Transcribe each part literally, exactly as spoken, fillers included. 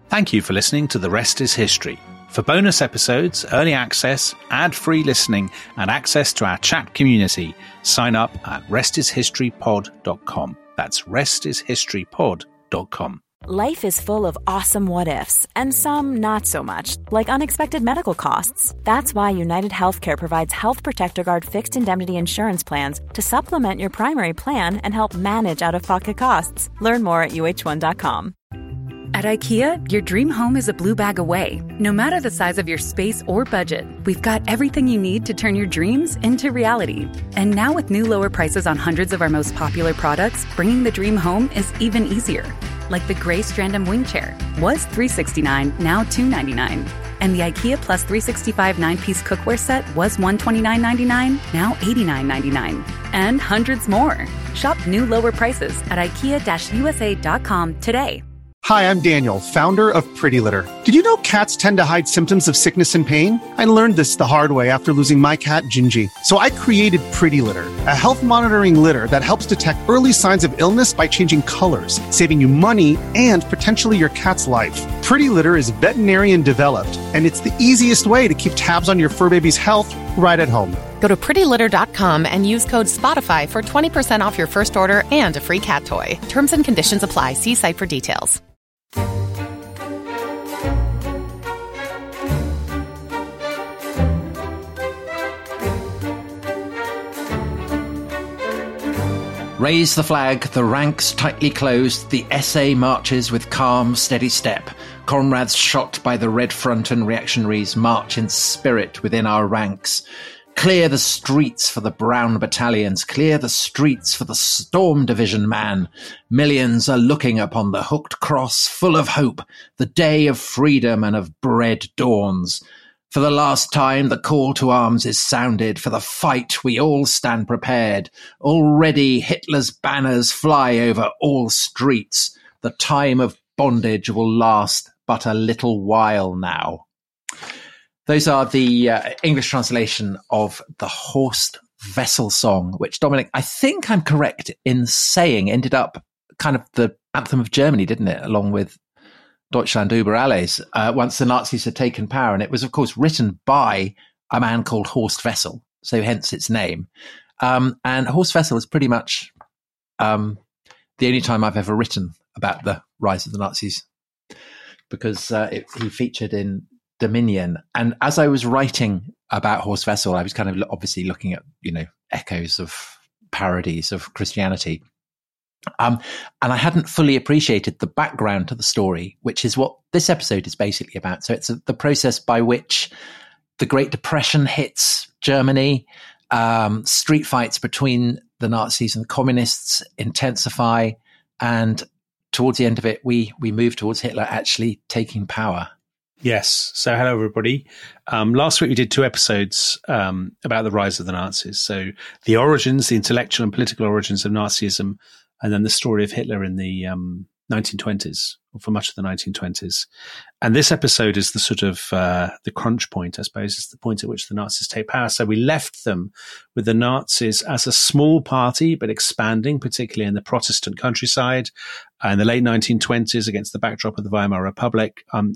Thank you for listening to The Rest is History. For bonus episodes, early access, ad-free listening, and access to our chat community, sign up at rest is history pod dot com. That's rest is history pod dot com. Life is full of awesome what-ifs, and some not so much, like unexpected medical costs. That's why United Healthcare provides Health Protector Guard fixed indemnity insurance plans to supplement your primary plan and help manage out-of-pocket costs. Learn more at U H one dot com. At IKEA, your dream home is a blue bag away. No matter the size of your space or budget, we've got everything you need to turn your dreams into reality. And now with new lower prices on hundreds of our most popular products, bringing the dream home is even easier. Like the gray Strandom wing chair was three hundred sixty-nine dollars, now two hundred ninety-nine dollars. And the IKEA Plus three sixty-five nine-piece cookware set was one hundred twenty-nine dollars and ninety-nine cents, now eighty-nine dollars and ninety-nine cents. And hundreds more. Shop new lower prices at ikea U S A dot com today. Hi, I'm Daniel, founder of Pretty Litter. Did you know cats tend to hide symptoms of sickness and pain? I learned this the hard way after losing my cat, Gingy. So I created Pretty Litter, a health monitoring litter that helps detect early signs of illness by changing colors, saving you money and potentially your cat's life. Pretty Litter is veterinarian developed, and it's the easiest way to keep tabs on your fur baby's health right at home. Go to pretty litter dot com and use code SPOTIFY for twenty percent off your first order and a free cat toy. Terms and conditions apply. See site for details. Raise the flag, the ranks tightly closed, the S A marches with calm, steady step. Comrades shot by the Red Front and reactionaries march in spirit within our ranks. Clear the streets for the brown battalions, clear the streets for the Storm Division man. Millions are looking upon the hooked cross, full of hope. The day of freedom and of bread dawns. For the last time, the call to arms is sounded. For the fight, we all stand prepared. Already Hitler's banners fly over all streets. The time of bondage will last but a little while now. Those are the uh, English translation of the Horst Wessel song, which, Dominic, I think I'm correct in saying ended up kind of the anthem of Germany, didn't it? Along with Deutschland über alles, uh, once the Nazis had taken power. And it was, of course, written by a man called Horst Wessel, so hence its name. Um, and Horst Wessel is pretty much um, the only time I've ever written about the rise of the Nazis, because uh, it, he featured in Dominion. And as I was writing about Horst Wessel, I was kind of obviously looking at, you know, echoes of parodies of Christianity. Um, and I hadn't fully appreciated the background to the story, which is what this episode is basically about. So it's a, the process by which the Great Depression hits Germany, um, street fights between the Nazis and the communists intensify, and towards the end of it, we we move towards Hitler actually taking power. Yes. So hello, everybody. Um, last week we did two episodes um, about the rise of the Nazis. So the origins, the intellectual and political origins of Nazism, and then the story of Hitler in the um, nineteen twenties, or for much of the nineteen twenties. And this episode is the sort of uh, the crunch point, I suppose, is the point at which the Nazis take power. So we left them with the Nazis as a small party, but expanding, particularly in the Protestant countryside, uh, in the late nineteen twenties against the backdrop of the Weimar Republic, um,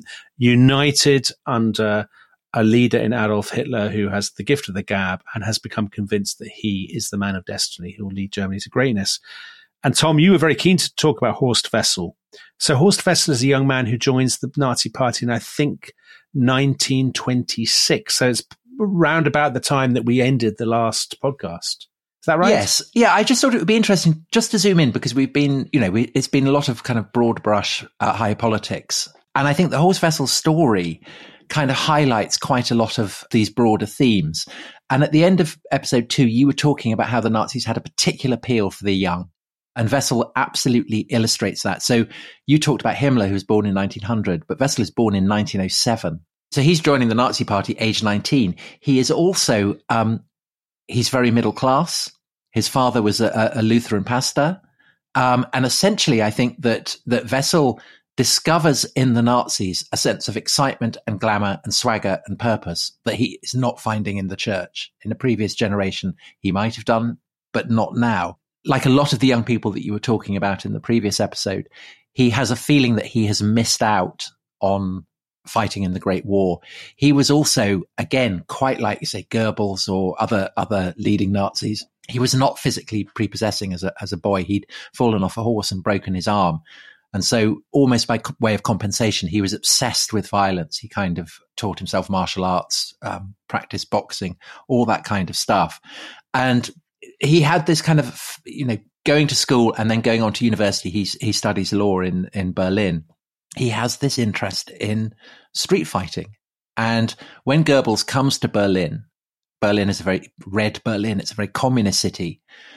united under a leader in Adolf Hitler who has the gift of the gab and has become convinced that he is the man of destiny who will lead Germany to greatness. And Tom, you were very keen to talk about Horst Wessel. So Horst Wessel is a young man who joins the Nazi Party in, I think, nineteen twenty-six. So it's round about the time that we ended the last podcast. Is that right? Yes. Yeah, I just thought it would be interesting just to zoom in, because we've been, you know, we, it's been a lot of kind of broad brush uh, high politics. And I think the Horst Wessel story kind of highlights quite a lot of these broader themes. And at the end of episode two, you were talking about how the Nazis had a particular appeal for the young. And Wessel absolutely illustrates that. So you talked about Himmler, who was born in nineteen hundred, but Wessel is born in nineteen oh seven. So he's joining the Nazi Party age nineteen. He is also, um, he's very middle class. His father was a, a Lutheran pastor. Um, and essentially, I think that, that Wessel discovers in the Nazis a sense of excitement and glamour and swagger and purpose that he is not finding in the church. In a previous generation, he might have done, but not now. Like a lot of the young people that you were talking about in the previous episode, he has a feeling that he has missed out on fighting in the Great War. He was also, again, quite like, you say, Goebbels or other other leading Nazis. He was not physically prepossessing as a as a boy. He'd fallen off a horse and broken his arm. And so almost by way of compensation, he was obsessed with violence. He kind of taught himself martial arts, um, practiced boxing, all that kind of stuff. And he had this kind of, you know, going to school and then going on to university. He's, he studies law in, in Berlin. He has this interest in street fighting. And when Goebbels comes to Berlin, Berlin is a very red Berlin. It's a very communist city.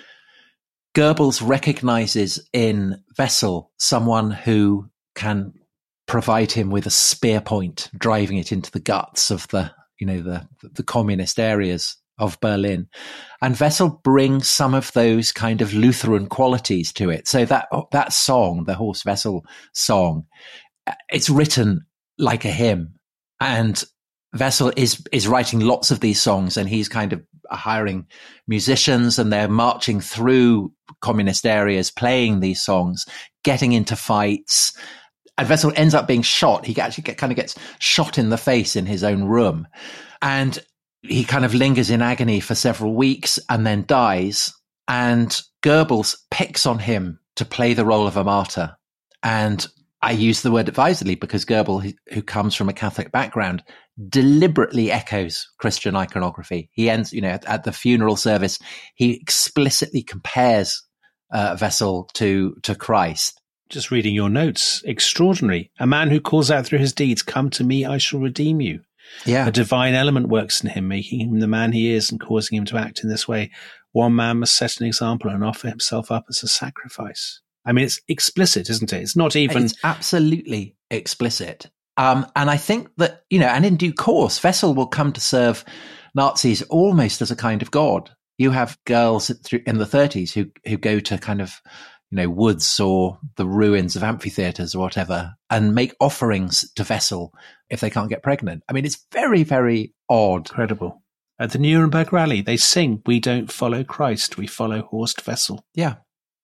Goebbels recognizes in Wessel someone who can provide him with a spear point, driving it into the guts of the, you know, the, the communist areas of Berlin. And Wessel brings some of those kind of Lutheran qualities to it. So that, that song, the Horst Wessel song, it's written like a hymn. And Wessel is, is writing lots of these songs, and he's kind of hiring musicians, and they're marching through communist areas, playing these songs, getting into fights. And Wessel ends up being shot. He actually get, kind of gets shot in the face in his own room. And he kind of lingers in agony for several weeks and then dies. And Goebbels picks on him to play the role of a martyr. And I use the word advisedly because Goebbels, who comes from a Catholic background, deliberately echoes Christian iconography. He ends, you know, at, at the funeral service, he explicitly compares uh, Wessel to to Christ. Just reading your notes, extraordinary. A man who calls out through his deeds, "Come to me, I shall redeem you." Yeah, a divine element works in him, making him the man he is and causing him to act in this way. One man must set an example and offer himself up as a sacrifice. I mean, it's explicit, isn't it? It's not even... It's absolutely explicit. Um, and I think that, you know, and in due course, Wessel will come to serve Nazis almost as a kind of god. You have girls in the thirties who, who go to kind of, you know, woods or the ruins of amphitheaters or whatever and make offerings to Wessel if they can't get pregnant. I mean, it's very, very odd. Incredible. At the Nuremberg rally, they sing, "We don't follow Christ, we follow Horst Wessel." Yeah.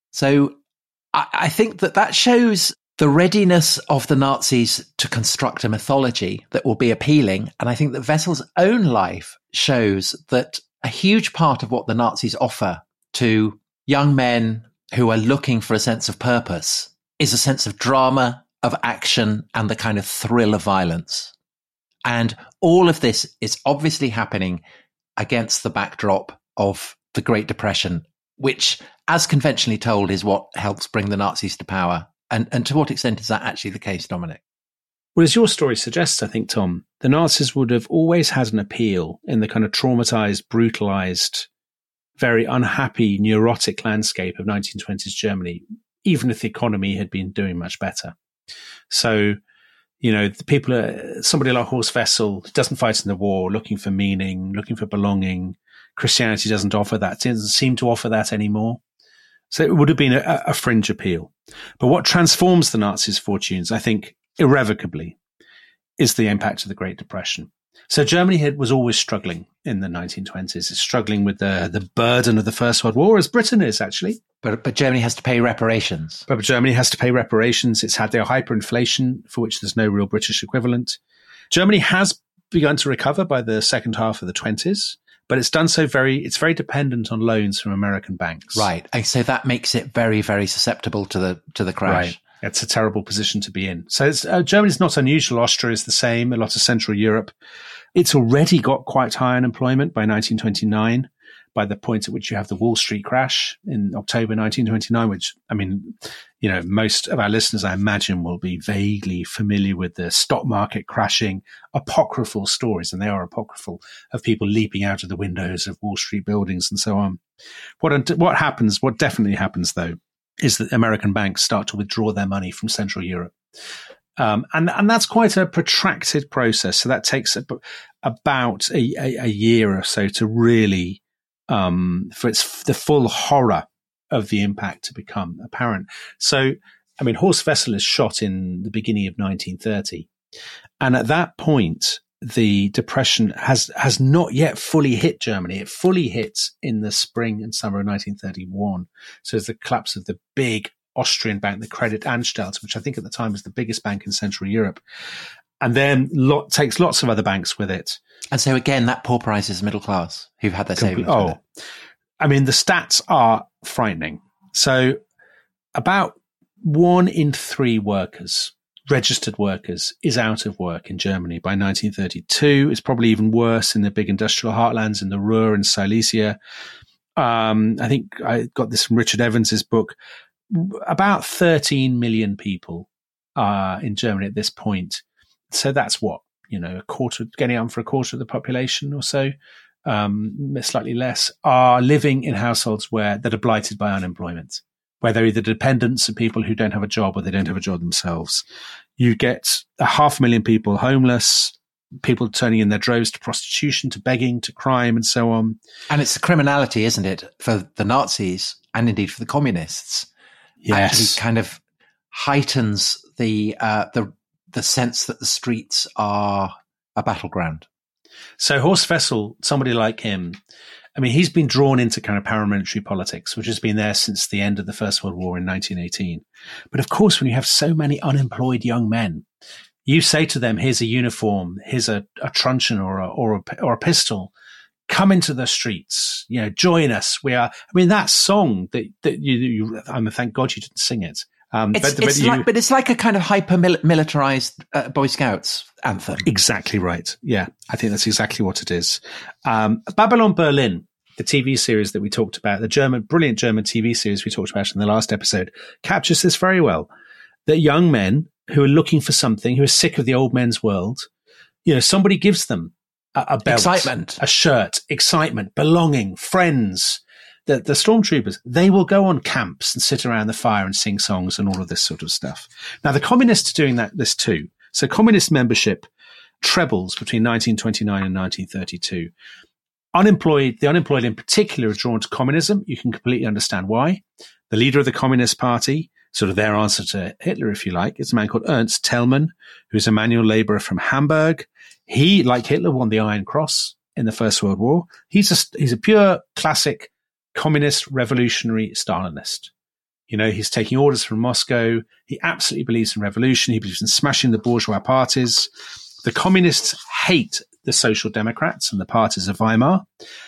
So I, I think that that shows the readiness of the Nazis to construct a mythology that will be appealing. And I think that Wessel's own life shows that a huge part of what the Nazis offer to young men who are looking for a sense of purpose is a sense of drama, of action, and the kind of thrill of violence. And all of this is obviously happening against the backdrop of the Great Depression, which, as conventionally told, is what helps bring the Nazis to power. And, and to what extent is that actually the case, Dominic? Well, as your story suggests, I think, Tom, the Nazis would have always had an appeal in the kind of traumatized, brutalized, very unhappy, neurotic landscape of nineteen twenties Germany, even if the economy had been doing much better. So, you know, the people, are, somebody like Horst Wessel doesn't fight in the war, looking for meaning, looking for belonging. Christianity doesn't offer that, it doesn't seem to offer that anymore. So it would have been a, a fringe appeal. But what transforms the Nazis' fortunes, I think, irrevocably, is the impact of the Great Depression. So Germany had, was always struggling in the nineteen twenties. It's struggling with the, the burden of the First World War, as Britain is, actually. But, but Germany has to pay reparations. But Germany has to pay reparations. It's had their hyperinflation, for which there's no real British equivalent. Germany has begun to recover by the second half of the twenties, but it's done so very, it's very dependent on loans from American banks. Right. And so that makes it very, very susceptible to the, to the crash. Right. It's a terrible position to be in. So it's, uh, Germany's not unusual. Austria is the same. A lot of Central Europe. It's already got quite high unemployment by nineteen twenty-nine, by the point at which you have the Wall Street crash in October nineteen twenty-nine, which, I mean, you know, most of our listeners, I imagine, will be vaguely familiar with the stock market crashing, apocryphal stories, and they are apocryphal, of people leaping out of the windows of Wall Street buildings and so on. What, what happens, what definitely happens, though, is that American banks start to withdraw their money from Central Europe. Um, and, and that's quite a protracted process. So that takes a, about a, a, a year or so to really, um, for its, the full horror of the impact to become apparent. So, I mean, Horst Wessel is shot in the beginning of nineteen thirty. And at that point, the depression has, has not yet fully hit Germany. It fully hits in the spring and summer of nineteen thirty-one. So it's the collapse of the big Austrian bank, the Credit Anstalt, which I think at the time was the biggest bank in Central Europe, and then lot, takes lots of other banks with it. And so again, that pauperizes the middle class who've had their savings. Oh, with it. I mean, the stats are frightening. So about one in three workers, registered workers, is out of work in Germany by nineteen thirty-two. It's probably even worse in the big industrial heartlands in the Ruhr and Silesia. Um, I think I got this from Richard Evans's book. About thirteen million people are in Germany at this point. So that's what, you know, a quarter, getting on for a quarter of the population or so, um, slightly less, are living in households where that are blighted by unemployment, where they're either dependents of people who don't have a job or they don't have a job themselves. You get a half a million people homeless, people turning in their droves to prostitution, to begging, to crime, and so on. And it's the criminality, isn't it, for the Nazis and indeed for the communists? Yes. Actually kind of heightens the uh, the the sense that the streets are a battleground. So Horst Wessel, somebody like him, I mean, he's been drawn into kind of paramilitary politics, which has been there since the end of the First World War in nineteen eighteen. But of course, when you have so many unemployed young men, you say to them, here's a uniform, here's a, a truncheon or a, or a, or a pistol, come into the streets, you know, join us. We are, I mean, that song that, that you, you I mean, thank God you didn't sing it. Um, it's, but, it's but, you, like, but it's like a kind of hyper-militarized uh, Boy Scouts anthem. Exactly right. Yeah, I think that's exactly what it is. Um, Babylon Berlin, the T V series that we talked about, the German, brilliant German T V series we talked about in the last episode, captures this very well. That young men who are looking for something, who are sick of the old men's world, you know, somebody gives them a, a belt, excitement, a shirt, excitement, belonging, friends. The, the stormtroopers, they will go on camps and sit around the fire and sing songs and all of this sort of stuff. Now, the communists are doing that, this too. So communist membership trebles between nineteen twenty-nine and nineteen thirty-two. Unemployed, the unemployed in particular are drawn to communism. You can completely understand why. The leader of the Communist Party, sort of their answer to Hitler, if you like, is a man called Ernst Thälmann, who's a manual laborer from Hamburg. He, like Hitler, won the Iron Cross in the First World War. He's a, he's a pure classic communist, revolutionary Stalinist. You know, he's taking orders from Moscow. He absolutely believes in revolution. He believes in smashing the bourgeois parties. The communists hate the Social Democrats and the parties of Weimar.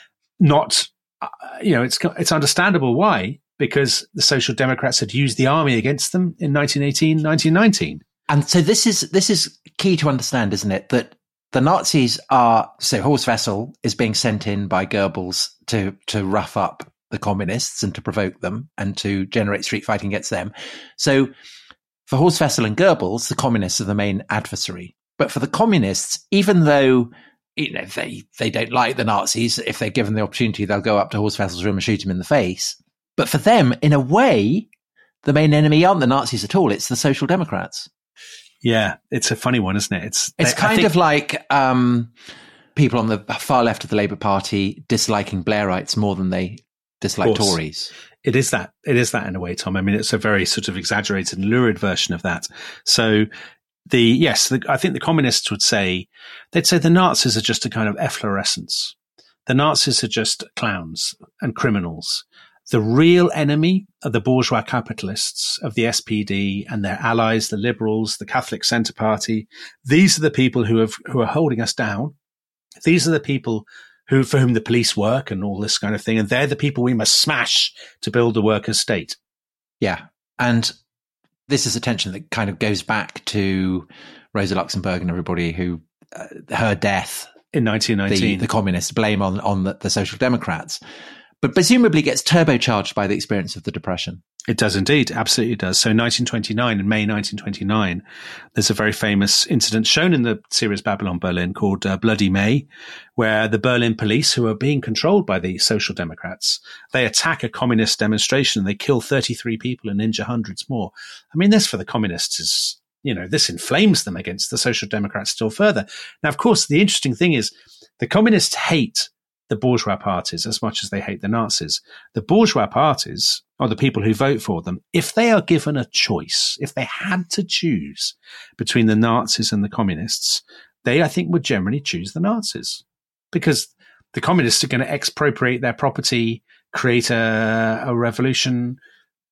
Not, uh, you know, it's it's understandable why, because the Social Democrats had used the army against them in nineteen eighteen, nineteen nineteen. And so this is this is key to understand, isn't it? That the Nazis are, so Horst Wessel is being sent in by Goebbels to to rough up the communists and to provoke them and to generate street fighting against them. So for Horst Wessel and Goebbels, the communists are the main adversary. But for the communists, even though, you know, they, they don't like the Nazis, if they're given the opportunity, they'll go up to Horst Wessel's room and shoot him in the face. But for them, in a way, the main enemy aren't the Nazis at all. It's the Social Democrats. Yeah, it's a funny one, isn't it? It's it's they, kind think- of like um, people on the far left of the Labour Party disliking Blairites more than they dislike Tories. It is that. It is that in a way, Tom. I mean, it's a very sort of exaggerated and lurid version of that. So the, yes, the, I think the communists would say, they'd say the Nazis are just a kind of efflorescence. The Nazis are just clowns and criminals. The real enemy are the bourgeois capitalists of the S P D and their allies, the liberals, the Catholic Centre Party. These are the people who have, who are holding us down. These are the people who, for whom the police work and all this kind of thing. And they're the people we must smash to build a workers' state. Yeah. And this is a tension that kind of goes back to Rosa Luxemburg and everybody who, uh, her death in nineteen nineteen, the, the communists blame on, on the, the Social Democrats, but presumably gets turbocharged by the experience of the Depression. It does indeed. Absolutely does. So nineteen twenty-nine, in May nineteen twenty-nine, there's a very famous incident shown in the series Babylon Berlin called uh, Bloody May, where the Berlin police, who are being controlled by the Social Democrats, they attack a communist demonstration and they kill thirty-three people and injure hundreds more. I mean, this for the communists is, you know, this inflames them against the Social Democrats still further. Now, of course, the interesting thing is the communists hate the bourgeois parties as much as they hate the Nazis. The bourgeois parties are the people who vote for them. If they are given a choice, if they had to choose between the Nazis and the communists, they, I think, would generally choose the Nazis because the communists are going to expropriate their property, create a, a revolution,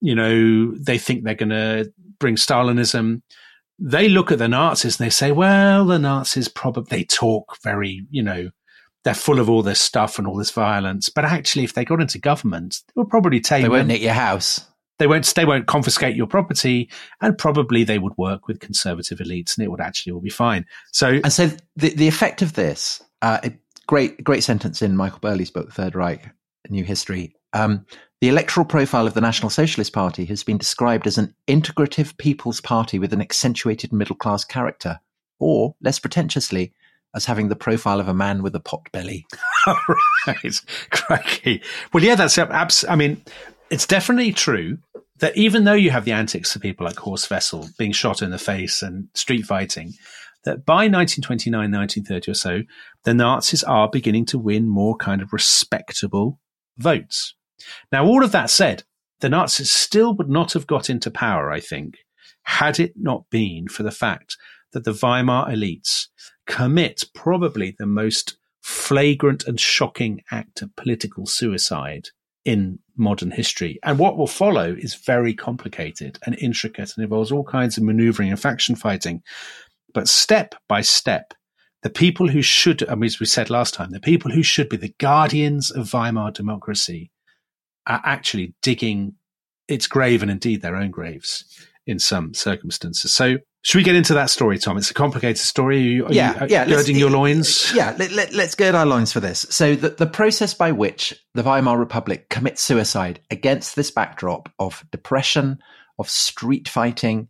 You know, they think they're going to bring Stalinism. They look at the Nazis and they say, well, the Nazis probably, they talk very, you know, they're full of all this stuff and all this violence. But actually, if they got into government, they would probably tame They won't them. nick your house. They won't, they won't confiscate your property, and probably they would work with conservative elites and it would actually all be fine. So, And so the, the effect of this, uh, a great, great sentence in Michael Burley's book, Third Reich, A New History. Um, the electoral profile of the National Socialist Party has been described as an integrative people's party with an accentuated middle-class character, or, less pretentiously, as having the profile of a man with a pot belly. right. Crikey. Well, yeah, that's, abs- I mean, it's definitely true that even though you have the antics of people like Horst Wessel being shot in the face and street fighting, that by nineteen twenty-nine, nineteen thirty or so, the Nazis are beginning to win more kind of respectable votes. Now, all of that said, the Nazis still would not have got into power, I think, had it not been for the fact that the Weimar elites commit probably the most flagrant and shocking act of political suicide in modern history. And what will follow is very complicated and intricate and involves all kinds of maneuvering and faction fighting. But step by step, the people who should, I mean, as we said last time, the people who should be the guardians of Weimar democracy are actually digging its grave, and indeed their own graves in some circumstances. So should we get into that story, Tom? It's a complicated story. Are you, are yeah, you yeah, girding your loins? Yeah, let, let, let's gird our loins for this. So the, the process by which the Weimar Republic commits suicide against this backdrop of depression, of street fighting,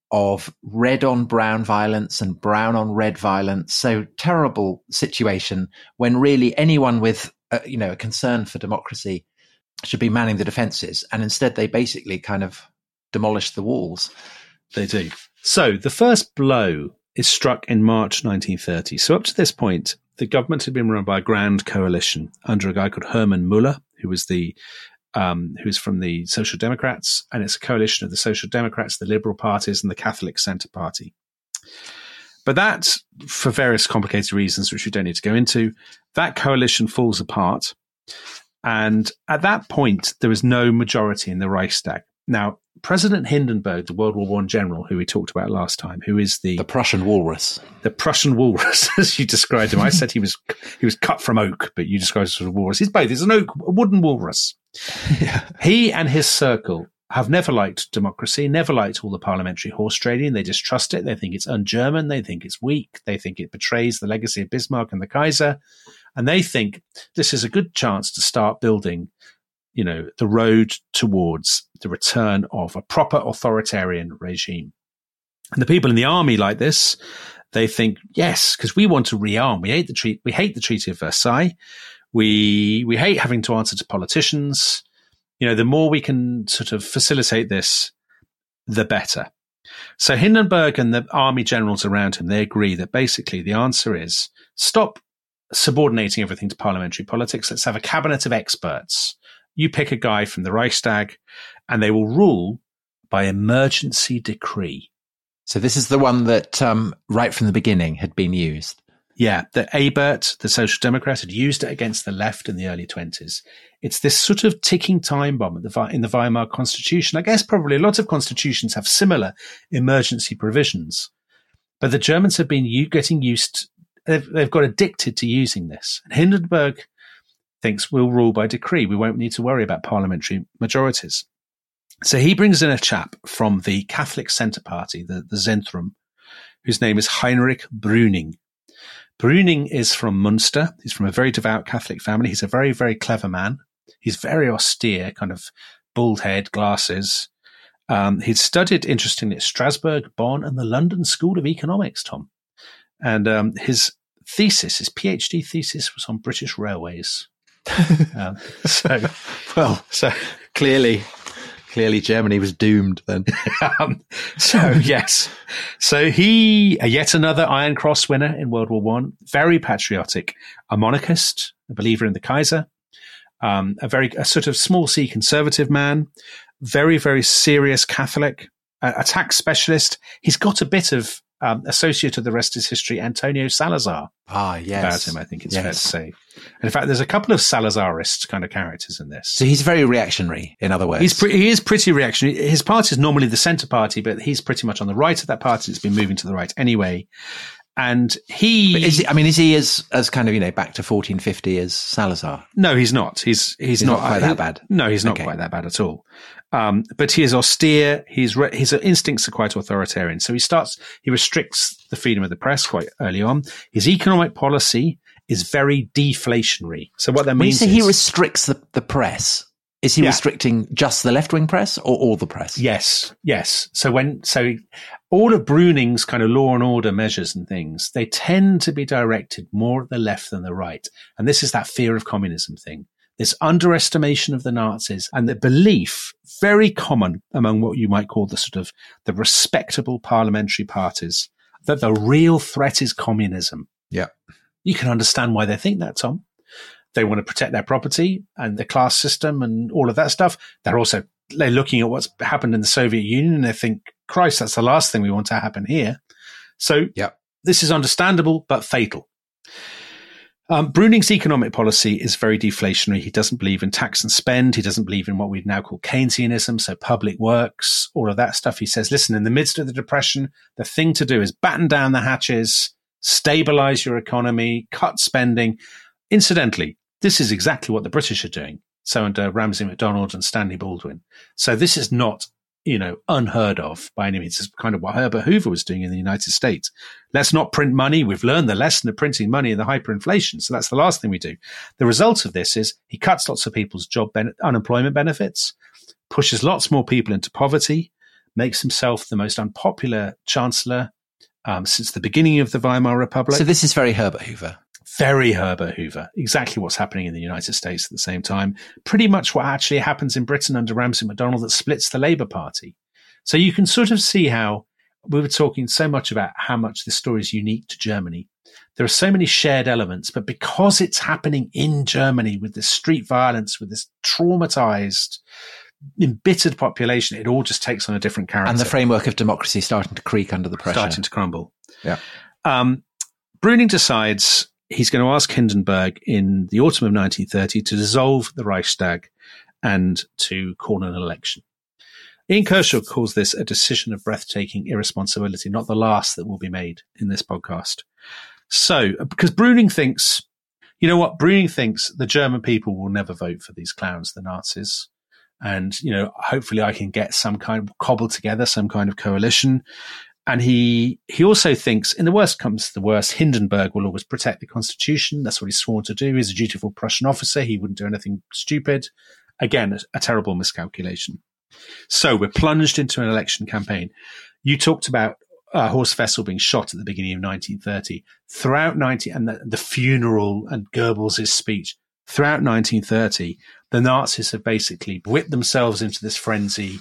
of red on brown violence and brown on red violence. So terrible situation when really anyone with, a, you know, a concern for democracy should be manning the defences. And instead they basically kind of demolish the walls. They do. So the first blow is struck in March nineteen thirty. So up to this point, the government had been run by a grand coalition under a guy called Hermann Müller, who was the Um, who's from the Social Democrats, and it's a coalition of the Social Democrats, the Liberal parties, and the Catholic Centre Party. But that, for various complicated reasons, which we don't need to go into, that coalition falls apart. And at that point, there was no majority in the Reichstag. Now, President Hindenburg, the World War One general, who we talked about last time, who is the the Prussian walrus, the Prussian walrus, as you described him. I said he was he was cut from oak, but you described him as a walrus. He's both. He's an oak, a wooden walrus. Yeah. He and his circle have never liked democracy, never liked all the parliamentary horse trading. They distrust it. They think it's un-German. They think it's weak. They think it betrays the legacy of Bismarck and the Kaiser. And they think this is a good chance to start building, you know, the road towards the return of a proper authoritarian regime. And the people in the army like this. They think, yes, because we want to rearm. We hate the treat. We hate the Treaty of Versailles. We we hate having to answer to politicians. You know, the more we can sort of facilitate this, the better. So Hindenburg and the army generals around him, they agree that basically the answer is stop subordinating everything to parliamentary politics. Let's have a cabinet of experts. You pick a guy from the Reichstag, and they will rule by emergency decree. So this is the one that um, right from the beginning had been used. Yeah, the Ebert, the Social Democrat, had used it against the left in the early twenties. It's this sort of ticking time bomb at the, in the Weimar Constitution. I guess probably a lot of constitutions have similar emergency provisions. But the Germans have been u- getting used, they've, they've got addicted to using this. And Hindenburg thinks we'll rule by decree. We won't need to worry about parliamentary majorities. So he brings in a chap from the Catholic Centre Party, the, the Zentrum, whose name is Heinrich Brüning. Brüning is from Munster. He's from a very devout Catholic family. He's a very, very clever man. He's very austere, kind of bald head, glasses. Um, he'd studied, interestingly, at Strasbourg, Bonn, and the London School of Economics, Tom. And um, his thesis, his PhD thesis, was on British railways. um, so, well, so clearly... Clearly, Germany was doomed then. um, so, yes. So he, uh, yet another Iron Cross winner in World War One, very patriotic, a monarchist, a believer in the Kaiser, um, a very, a sort of small C conservative man, very, very serious Catholic, a, a tax specialist. He's got a bit of um, associate of the rest is history, Antonio Salazar. Ah, yes. About him, I think it's yes. fair to say. And in fact, there's a couple of Salazarist kind of characters in this. So he's very reactionary, in other words. He's pre- he is pretty reactionary. His party is normally the centre party, but he's pretty much on the right of that party. It's been moving to the right anyway. And he, But is he, I mean, is he as, as kind of, you know, back to fourteen fifty as Salazar? No, he's not. He's, he's, He's not, not quite he- that bad. No, he's not Okay. quite that bad at all. Um, but he is austere. He's, re- his instincts are quite authoritarian. So he starts, he restricts the freedom of the press quite early on. His economic policy is very deflationary. So what that When you means say is, he restricts the, the press, is he Yeah. restricting just the left-wing press or all the press? yes, yes. So when, so all of Bruning's kind of law and order measures and things, they tend to be directed more at the left than the right. And this is that fear of communism thing. This underestimation of the Nazis and the belief, very common among what you might call the sort of the respectable parliamentary parties, that the real threat is communism. Yeah. You can understand why they think that, Tom. They want to protect their property and the class system and all of that stuff. They're also they're looking at what's happened in the Soviet Union and they think, Christ, that's the last thing we want to happen here. So Yeah. this is understandable, but fatal. Um, Bruning's economic policy is very deflationary. He doesn't believe in tax and spend. He doesn't believe in what we'd now call Keynesianism, so public works, all of that stuff. He says, listen, in the midst of the Depression, the thing to do is batten down the hatches, stabilize your economy, cut spending. Incidentally, this is exactly what the British are doing. So under Ramsay MacDonald and Stanley Baldwin. So this is not, you know, unheard of by any means. It's kind of what Herbert Hoover was doing in the United States. Let's not print money. We've learned the lesson of printing money in the hyperinflation. So that's the last thing we do. The result of this is he cuts lots of people's job ben- unemployment benefits, pushes lots more people into poverty, makes himself the most unpopular chancellor um, since the beginning of the Weimar Republic. So this is very Herbert Hoover. Very Herbert Hoover. Exactly what's happening in the United States at the same time. Pretty much what actually happens in Britain under Ramsay MacDonald that splits the Labour Party. So you can sort of see how we were talking so much about how much this story is unique to Germany. There are so many shared elements, but because it's happening in Germany with this street violence, with this traumatized, embittered population, it all just takes on a different character. And the framework of democracy starting to creak under the pressure. Starting to crumble. Yeah. Um, Bruning decides he's going to ask Hindenburg in the autumn of nineteen thirty to dissolve the Reichstag and to call an election. Ian Kershaw calls this a decision of breathtaking irresponsibility, not the last that will be made in this podcast. So, because Bruning thinks, you know what, Bruning thinks the German people will never vote for these clowns, the Nazis. And, you know, hopefully I can get some kind of cobble together, some kind of coalition. And he he also thinks, in the worst comes to the worst, Hindenburg will always protect the constitution. That's what he's sworn to do. He's a dutiful Prussian officer. He wouldn't do anything stupid. Again, a, a terrible miscalculation. So we're plunged into an election campaign. You talked about uh, Horst Wessel being shot at the beginning of nineteen thirty. Throughout ninety and the, the funeral and Goebbels' speech, throughout nineteen thirty, the Nazis have basically whipped themselves into this frenzy.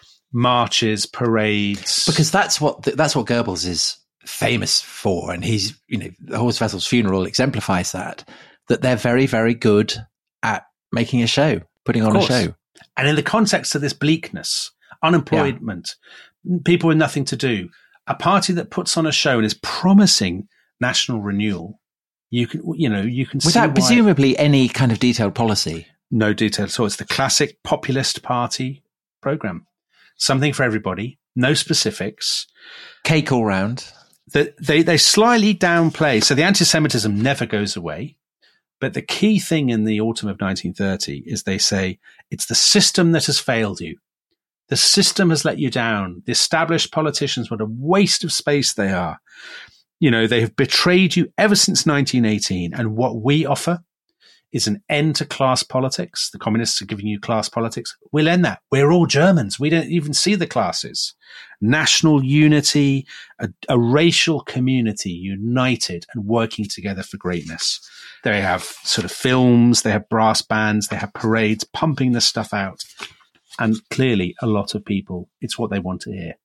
Marches, parades, Because that's what that's what Goebbels is famous for, and he's you know the Horst Wessel's funeral exemplifies that that they're very very good at making a show, putting on a show. And in the context of this bleakness, unemployment, yeah. people with nothing to do, a party that puts on a show and is promising national renewal, you can you know you can without see why, presumably any kind of detailed policy. No detail at all. It's the classic populist party program. Something for everybody, no specifics. Cake all round. The, they, they slightly downplay. So the anti-Semitism never goes away. But the key thing in the autumn of nineteen thirty is they say, it's the system that has failed you. The system has let you down. The established politicians, what a waste of space they are. You know, they have betrayed you ever since nineteen eighteen. And what we offer is an end to class politics. The communists are giving you class politics. We'll end that. We're all Germans. We don't even see the classes. National unity, a, a racial community united and working together for greatness. They have sort of films, they have brass bands, they have parades pumping this stuff out. And clearly a lot of people, it's what they want to hear.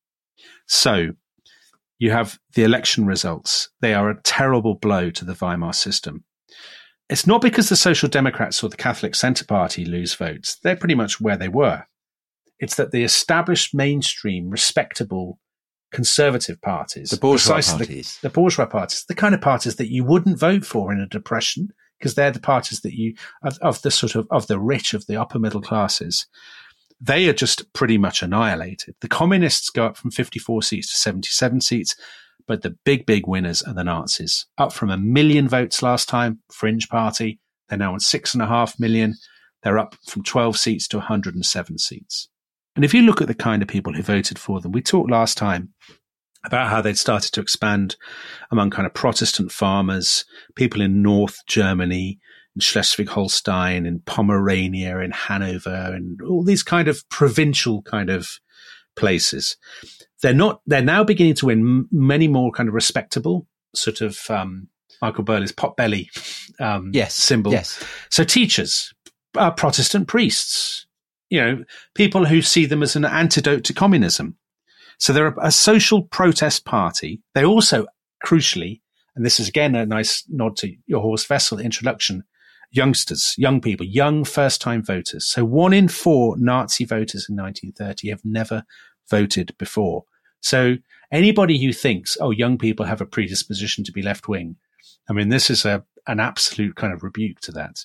So you have the election results. They are a terrible blow to the Weimar system. It's not because the Social Democrats or the Catholic Centre Party lose votes. They're pretty much where they were. It's that the established mainstream, respectable conservative parties. The bourgeois parties. The, the bourgeois parties, the kind of parties that you wouldn't vote for in a depression, because they're the parties that you, of, of the sort of, of the rich, of the upper middle classes. They are just pretty much annihilated. The communists go up from fifty-four seats to seventy-seven seats, but the big, big winners are the Nazis. Up from a million votes last time, Fringe Party. They're now on six and a half million. They're up from twelve seats to one hundred seven seats. And if you look at the kind of people who voted for them, we talked last time about how they'd started to expand among kind of Protestant farmers, people in North Germany, in Schleswig-Holstein, in Pomerania, in Hanover, and all these kind of provincial kind of places. They're not, they're now beginning to win many more kind of respectable sort of, um, Michael Burley's potbelly, um, yes, symbol. Yes. So teachers, uh, Protestant priests, you know, people who see them as an antidote to communism. So they're a, a social protest party. They also, crucially, and this is again a nice nod to your Horst Wessel introduction, youngsters, young people, young first-time voters. So one in four Nazi voters in nineteen thirty have never voted before. So anybody who thinks, oh, young people have a predisposition to be left-wing, I mean, this is a an absolute kind of rebuke to that.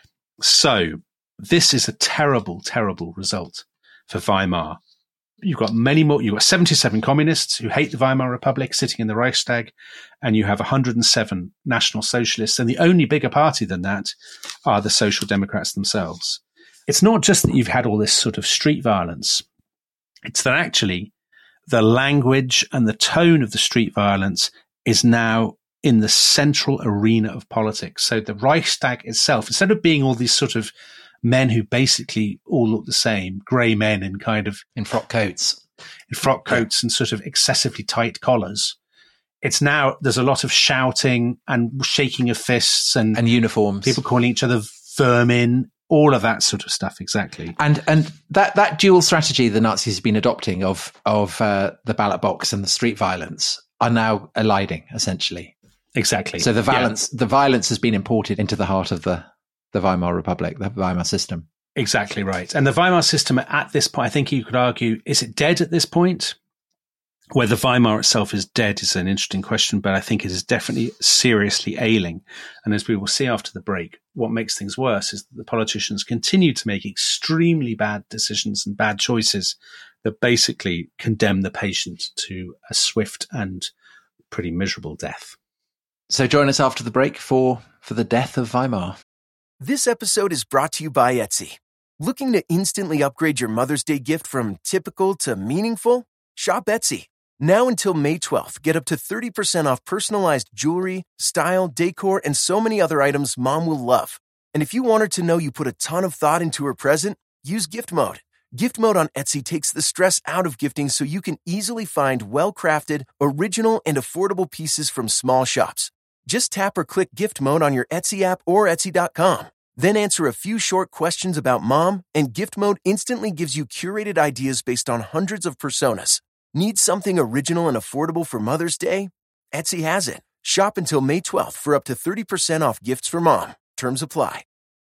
So this is a terrible, terrible result for Weimar. You've got many more. You've got seventy-seven communists who hate the Weimar Republic sitting in the Reichstag, and you have one hundred seven National Socialists. And the only bigger party than that are the Social Democrats themselves. It's not just that you've had all this sort of street violence. It's that actually the language and the tone of the street violence is now in the central arena of politics. So the Reichstag itself, instead of being all these sort of men who basically all look the same, grey men in kind of in frock coats, in frock coats and sort of excessively tight collars. It's now, there's a lot of shouting and shaking of fists and, and uniforms, people calling each other vermin, all of that sort of stuff. Exactly. And, and that, that dual strategy the Nazis have been adopting of, of, uh, the ballot box and the street violence are now eliding, essentially. Exactly. So the violence, yeah. the violence has been imported into the heart of the, the Weimar Republic, the Weimar system. Exactly right. And the Weimar system at this point, I think you could argue, is it dead at this point? Whether Weimar itself is dead is an interesting question, but I think it is definitely seriously ailing. And as we will see after the break, what makes things worse is that the politicians continue to make extremely bad decisions and bad choices that basically condemn the patient to a swift and pretty miserable death. So join us after the break for, for the death of Weimar. This episode is brought to you by Etsy. Looking to instantly upgrade your Mother's Day gift from typical to meaningful? Shop Etsy. Now until May twelfth, get up to thirty percent off personalized jewelry, style, decor, and so many other items Mom will love. And if you want her to know you put a ton of thought into her present, use Gift Mode. Gift Mode on Etsy takes the stress out of gifting so you can easily find well-crafted, original, and affordable pieces from small shops. Just tap or click Gift Mode on your Etsy app or Etsy dot com. Then answer a few short questions about Mom, and Gift Mode instantly gives you curated ideas based on hundreds of personas. Need something original and affordable for Mother's Day? Etsy has it. Shop until May twelfth for up to thirty percent off gifts for Mom. Terms apply.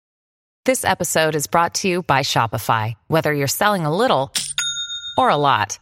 This episode is brought to you by Shopify. Whether you're selling a little or a lot,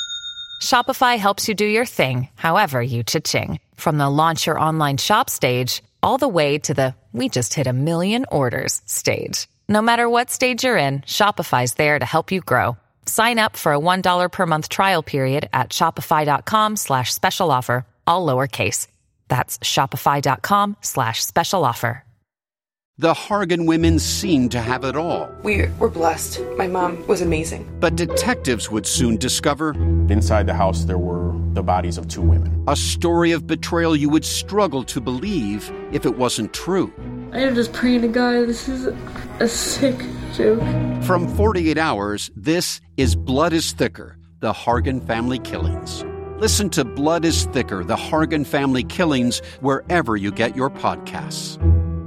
Shopify helps you do your thing, however you cha-ching. From the launch your online shop stage, all the way to the we just hit a million orders stage. No matter what stage you're in, Shopify's there to help you grow. Sign up for a one dollar per month trial period at shopify.com slash special offer, all lowercase. That's shopify.com slash special offer. The Hargan women seemed to have it all. We were blessed. My mom was amazing. But detectives would soon discover... inside the house, there were the bodies of two women. A story of betrayal you would struggle to believe if it wasn't true. I am just praying to God, this is a sick joke. From forty-eight hours, this is Blood is Thicker, the Hargan Family Killings. Listen to Blood is Thicker, the Hargan Family Killings, wherever you get your podcasts.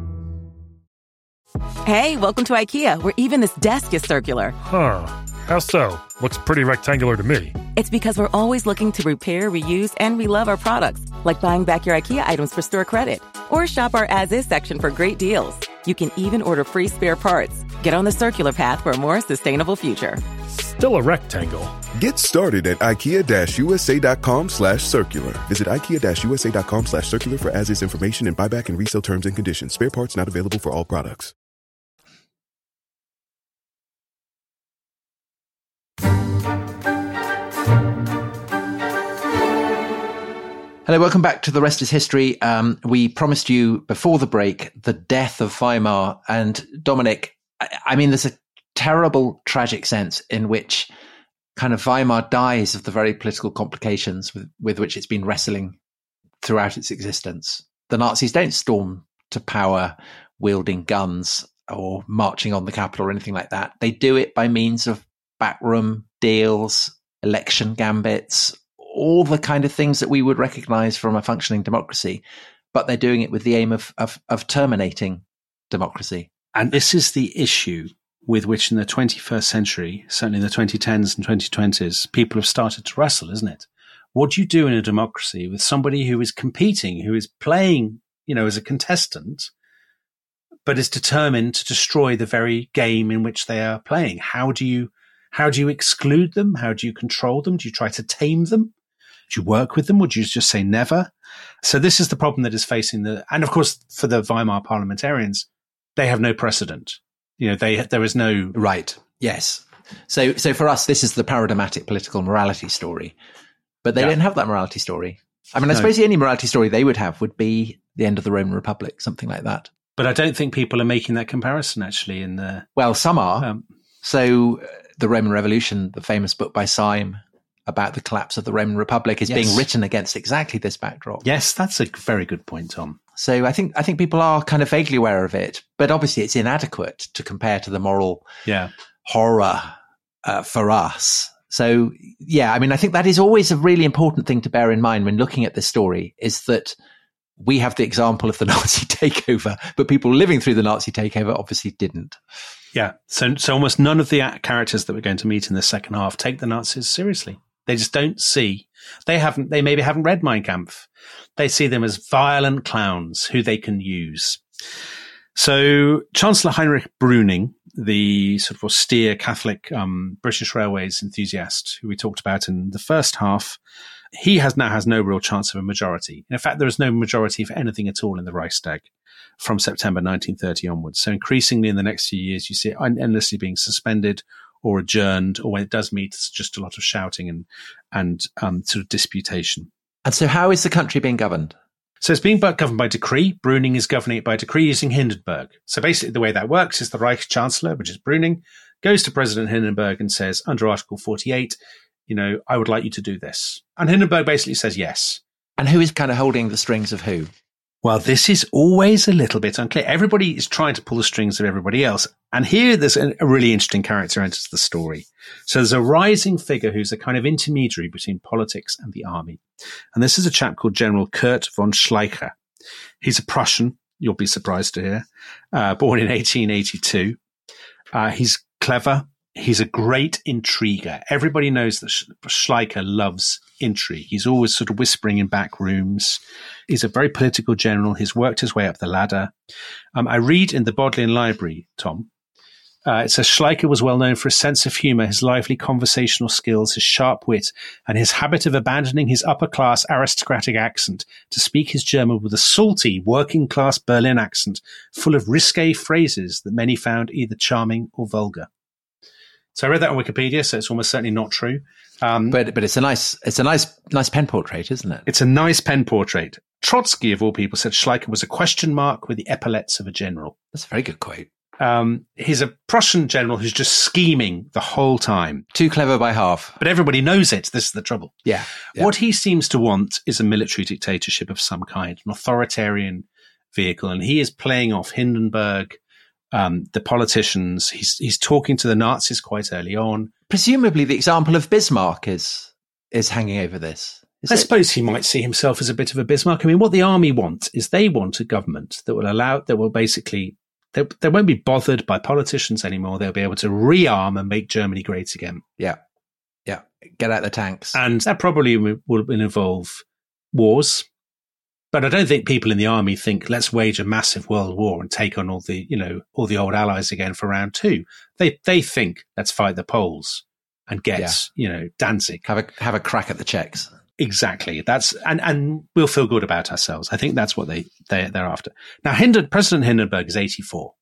Hey, welcome to IKEA, where even this desk is circular. Huh. How so? Looks pretty rectangular to me. It's because we're always looking to repair, reuse, and relove our products, like buying back your IKEA items for store credit. Or shop our as-is section for great deals. You can even order free spare parts. Get on the circular path for a more sustainable future. still a rectangle. Get started at ikea-usa.com slash circular. Visit ikea-usa.com slash circular for as-is information and buyback and resale terms and conditions. Spare parts not available for all products. Hello, welcome back to The Rest is History. Um, we promised you before the break the death of Weimar. And Dominic, I, I mean, there's a terrible, tragic sense in which kind of Weimar dies of the very political complications with, with which it's been wrestling throughout its existence. The Nazis don't storm to power wielding guns or marching on the capital or anything like that. They do it by means of backroom deals, election gambits, all the kind of things that we would recognize from a functioning democracy, but they're doing it with the aim of, of, of terminating democracy. And this is the issue with which in the twenty-first century, certainly in the twenty tens and twenty twenties, people have started to wrestle, isn't it? What do you do in a democracy with somebody who is competing, who is playing, you know, as a contestant, but is determined to destroy the very game in which they are playing? How do you, how do you exclude them? How do you control them? Do you try to tame them? Do you work with them? Or do you just say never? So this is the problem that is facing the, and of course, for the Weimar parliamentarians, they have no precedent. You know, they, there is no. Right. Yes. So, so for us, this is the paradigmatic political morality story, but they yeah. don't have that morality story. I mean, I no. suppose the only morality story they would have would be the end of the Roman Republic, something like that. But I don't think people are making that comparison actually in the. Well, some are. Um, so uh, the Roman Revolution, the famous book by Syme about the collapse of the Roman Republic, is yes. being written against exactly this backdrop. Yes, that's a very good point, Tom. So I think I think people are kind of vaguely aware of it, but obviously it's inadequate to compare to the moral yeah. horror uh, for us. So yeah, I mean, I think that is always a really important thing to bear in mind when looking at this story, is that we have the example of the Nazi takeover, but people living through the Nazi takeover obviously didn't. Yeah, so so almost none of the characters that we're going to meet in the second half take the Nazis seriously. They just don't see. They haven't. They maybe haven't read Mein Kampf. They see them as violent clowns who they can use. So Chancellor Heinrich Brüning, the sort of austere Catholic um, British Railways enthusiast who we talked about in the first half, he has now has no real chance of a majority. In fact, there is no majority for anything at all in the Reichstag from September nineteen thirty onwards. So increasingly in the next few years, you see it endlessly being suspended or adjourned, or when it does meet, it's just a lot of shouting and and um, sort of disputation. And so how is the country being governed? So it's being governed by decree. Brüning is governing it by decree using Hindenburg. So basically the way that works is the Reich Chancellor, which is Brüning, goes to President Hindenburg and says, under Article forty-eight, you know, I would like you to do this. And Hindenburg basically says yes. And who is kind of holding the strings of who? Well, this is always a little bit unclear. Everybody is trying to pull the strings of everybody else. And here there's a, a really interesting character enters the story. So there's a rising figure who's a kind of intermediary between politics and the army. And this is a chap called General Kurt von Schleicher. He's a Prussian, you'll be surprised to hear, uh, born in eighteen eighty-two. Uh, he's clever. He's a great intriguer. Everybody knows that Schleicher loves intrigue. He's always sort of whispering in back rooms. He's a very political general. He's worked his way up the ladder. Um, I read in the Bodleian Library, Tom, uh, it says Schleicher was well known for his sense of humor, his lively conversational skills, his sharp wit, and his habit of abandoning his upper-class aristocratic accent to speak his German with a salty, working-class Berlin accent full of risque phrases that many found either charming or vulgar. So I read that on Wikipedia, so it's almost certainly not true. Um, but but it's a nice it's a nice nice pen portrait, isn't it? It's a nice pen portrait. Trotsky, of all people, said Schleicher was a question mark with the epaulets of a general. That's a very good quote. Um, he's a Prussian general who's just scheming the whole time. Too clever by half. But everybody knows it. This is the trouble. Yeah, yeah. What he seems to want is a military dictatorship of some kind, an authoritarian vehicle. And he is playing off Hindenburg, Um, the politicians. He's he's talking to the Nazis quite early on. Presumably the example of Bismarck is is hanging over this. Is I it? suppose he might see himself as a bit of a Bismarck. I mean, what the army want is they want a government that will allow, that will basically, they, they won't be bothered by politicians anymore. They'll be able to rearm and make Germany great again. Yeah. Yeah. Get out the tanks. And that probably will, will involve wars. But I don't think people in the army think, let's wage a massive world war and take on all the, you know, all the old allies again for round two. They they think, let's fight the Poles and get, Yeah. you know, Danzig. Have a have a crack at the Czechs. Exactly. That's and, and we'll feel good about ourselves. I think that's what they, they they're after. Now, Hinden, President Hindenburg is eighty-four.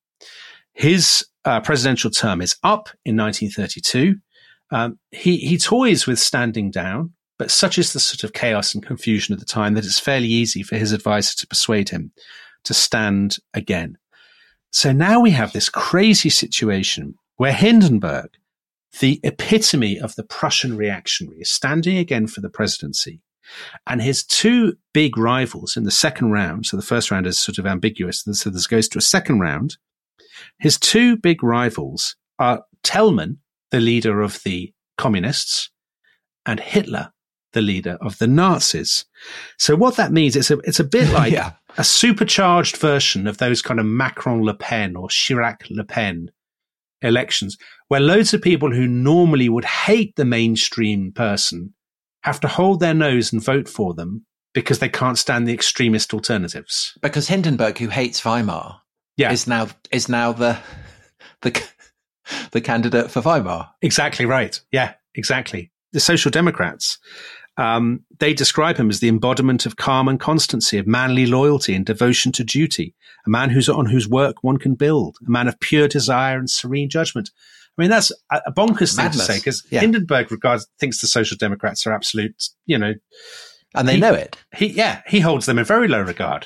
His uh, presidential term is up in nineteen thirty-two. Um, he he toys with standing down, but such is the sort of chaos and confusion at the time that it's fairly easy for his advisor to persuade him to stand again. So now we have this crazy situation where Hindenburg, the epitome of the Prussian reactionary, is standing again for the presidency. And his two big rivals in the second round, so the first round is sort of ambiguous, so this goes to a second round. His two big rivals are Thälmann, the leader of the communists, and Hitler, the leader of the Nazis. So what that means, it's a, it's a bit like Yeah. a supercharged version of those kind of Macron-Le Pen or Chirac-Le Pen elections, where loads of people who normally would hate the mainstream person have to hold their nose and vote for them because they can't stand the extremist alternatives. Because Hindenburg, who hates Weimar, Yeah. is now is now the the the candidate for Weimar. Exactly right. Yeah, exactly. The Social Democrats, um, they describe him as the embodiment of calm and constancy, of manly loyalty and devotion to duty, a man who's on whose work one can build, a man of pure desire and serene judgment. I mean, that's a a bonkers thing Madness. to say because Yeah. Hindenburg regards thinks the Social Democrats are absolute, you know, And they He- know it. he yeah he holds them in very low regard.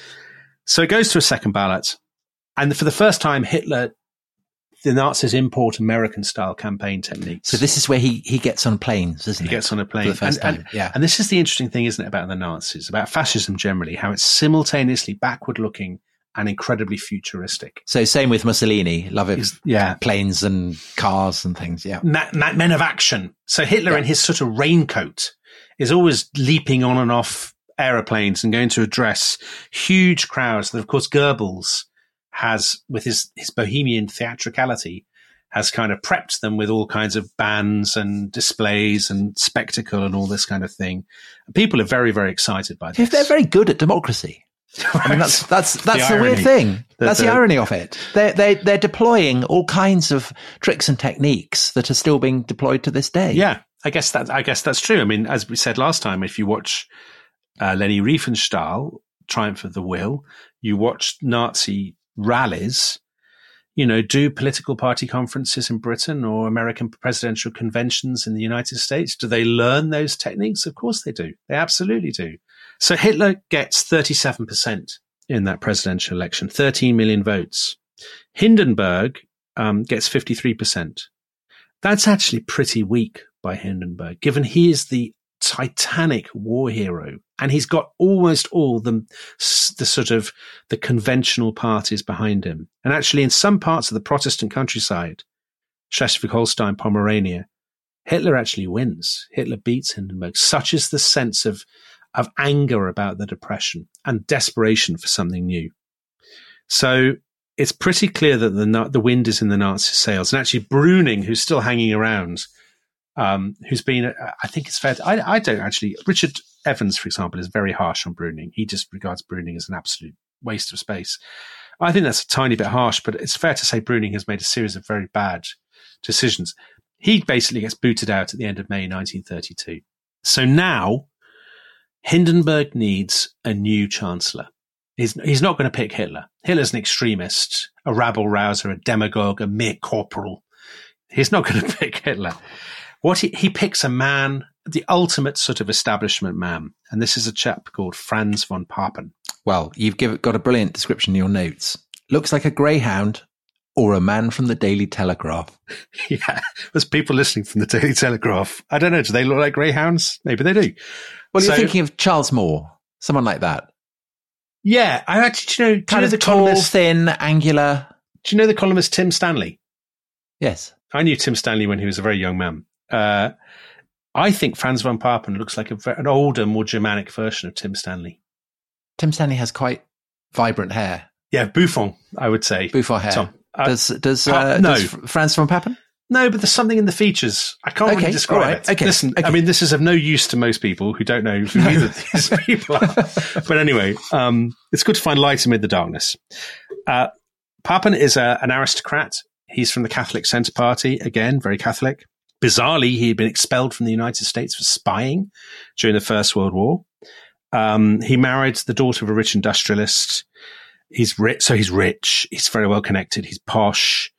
So it goes to a second ballot, and for the first time, Hitler, the Nazis import American-style campaign techniques. So this is where he, he gets on planes, isn't He it? gets on a plane. For the first and, time. and- yeah. and this is the interesting thing, isn't it, about the Nazis, about fascism generally, how it's simultaneously backward-looking and incredibly futuristic. So same with Mussolini. Love it. Is- yeah. Planes and cars and things. Yeah. Ma- ma- men of action. So Hitler in his sort of raincoat is always leaping on and off aeroplanes and going to address huge crowds. And of course, Goebbels has, with his, his bohemian theatricality, has kind of prepped them with all kinds of bands and displays and spectacle and all this kind of thing. And people are very, very excited by this. They're very good at democracy. I mean, that's that's that's the, The weird irony. thing. The- That's the, the- irony of it. They're they they're deploying all kinds of tricks and techniques that are still being deployed to this day. Yeah, I guess that I guess that's true. I mean, as we said last time, if you watch uh, Leni Riefenstahl, Triumph of the Will, you watch Nazi rallies, you know, do political party conferences in Britain or American presidential conventions in the United States. Do they learn those techniques? Of course they do. They absolutely do. So Hitler gets thirty-seven percent in that presidential election, thirteen million votes. Hindenburg um, gets fifty-three percent. That's actually pretty weak by Hindenburg, given he is the titanic war hero and he's got almost all the, the sort of the conventional parties behind him. And actually in some parts of the Protestant countryside, Schleswig-Holstein, Pomerania, Hitler actually wins. Hitler beats Hindenburg. Such is the sense of, of anger about the depression and desperation for something new. So it's pretty clear that the the wind is in the Nazi sails. And actually Brüning, who's still hanging around, um, who's been, I think it's fair to, I, I don't actually, Richard Evans, for example, is very harsh on Brüning. He just regards Brüning as an absolute waste of space. I think that's a tiny bit harsh, but it's fair to say Brüning has made a series of very bad decisions. He basically gets booted out at the end of May nineteen thirty-two. So now Hindenburg needs a new chancellor. He's, he's not going to pick Hitler. Hitler's an extremist, a rabble-rouser, a demagogue, a mere corporal. He's not going to pick Hitler. What he, he picks a man, the ultimate sort of establishment man. And this is a chap called Franz von Papen. Well, you've give, got a brilliant description in your notes. Looks like a greyhound or a man from the Daily Telegraph. Yeah, there's people listening from the Daily Telegraph. I don't know. Do they look like greyhounds? Maybe they do. Well, you're So- thinking of Charles Moore, someone like that. Yeah, I actually, do you know, do you Kind know of the tall, columnist? thin, angular. Do you know the columnist Tim Stanley? Yes. I knew Tim Stanley when he was a very young man. Uh, I think Franz von Papen looks like a, ve- an older, more Germanic version of Tim Stanley. Tim Stanley has quite vibrant hair. Yeah, Buffon, I would say. Buffon hair. Tom. Uh, Does does, uh, uh, no. does Franz von Papen? No, but there's something in the features. I can't Okay, really describe all right, it. okay, Listen, okay. I mean, this is of no use to most people who don't know who either of these people are. But anyway, um, it's good to find light amid the darkness. Uh, Papen is a, an aristocrat. He's from the Catholic Centre Party, again, very Catholic. Bizarrely, he had been expelled from the United States for spying during the First World War. Um, he married the daughter of a rich industrialist. He's rich, so he's rich. He's very well connected. He's posh.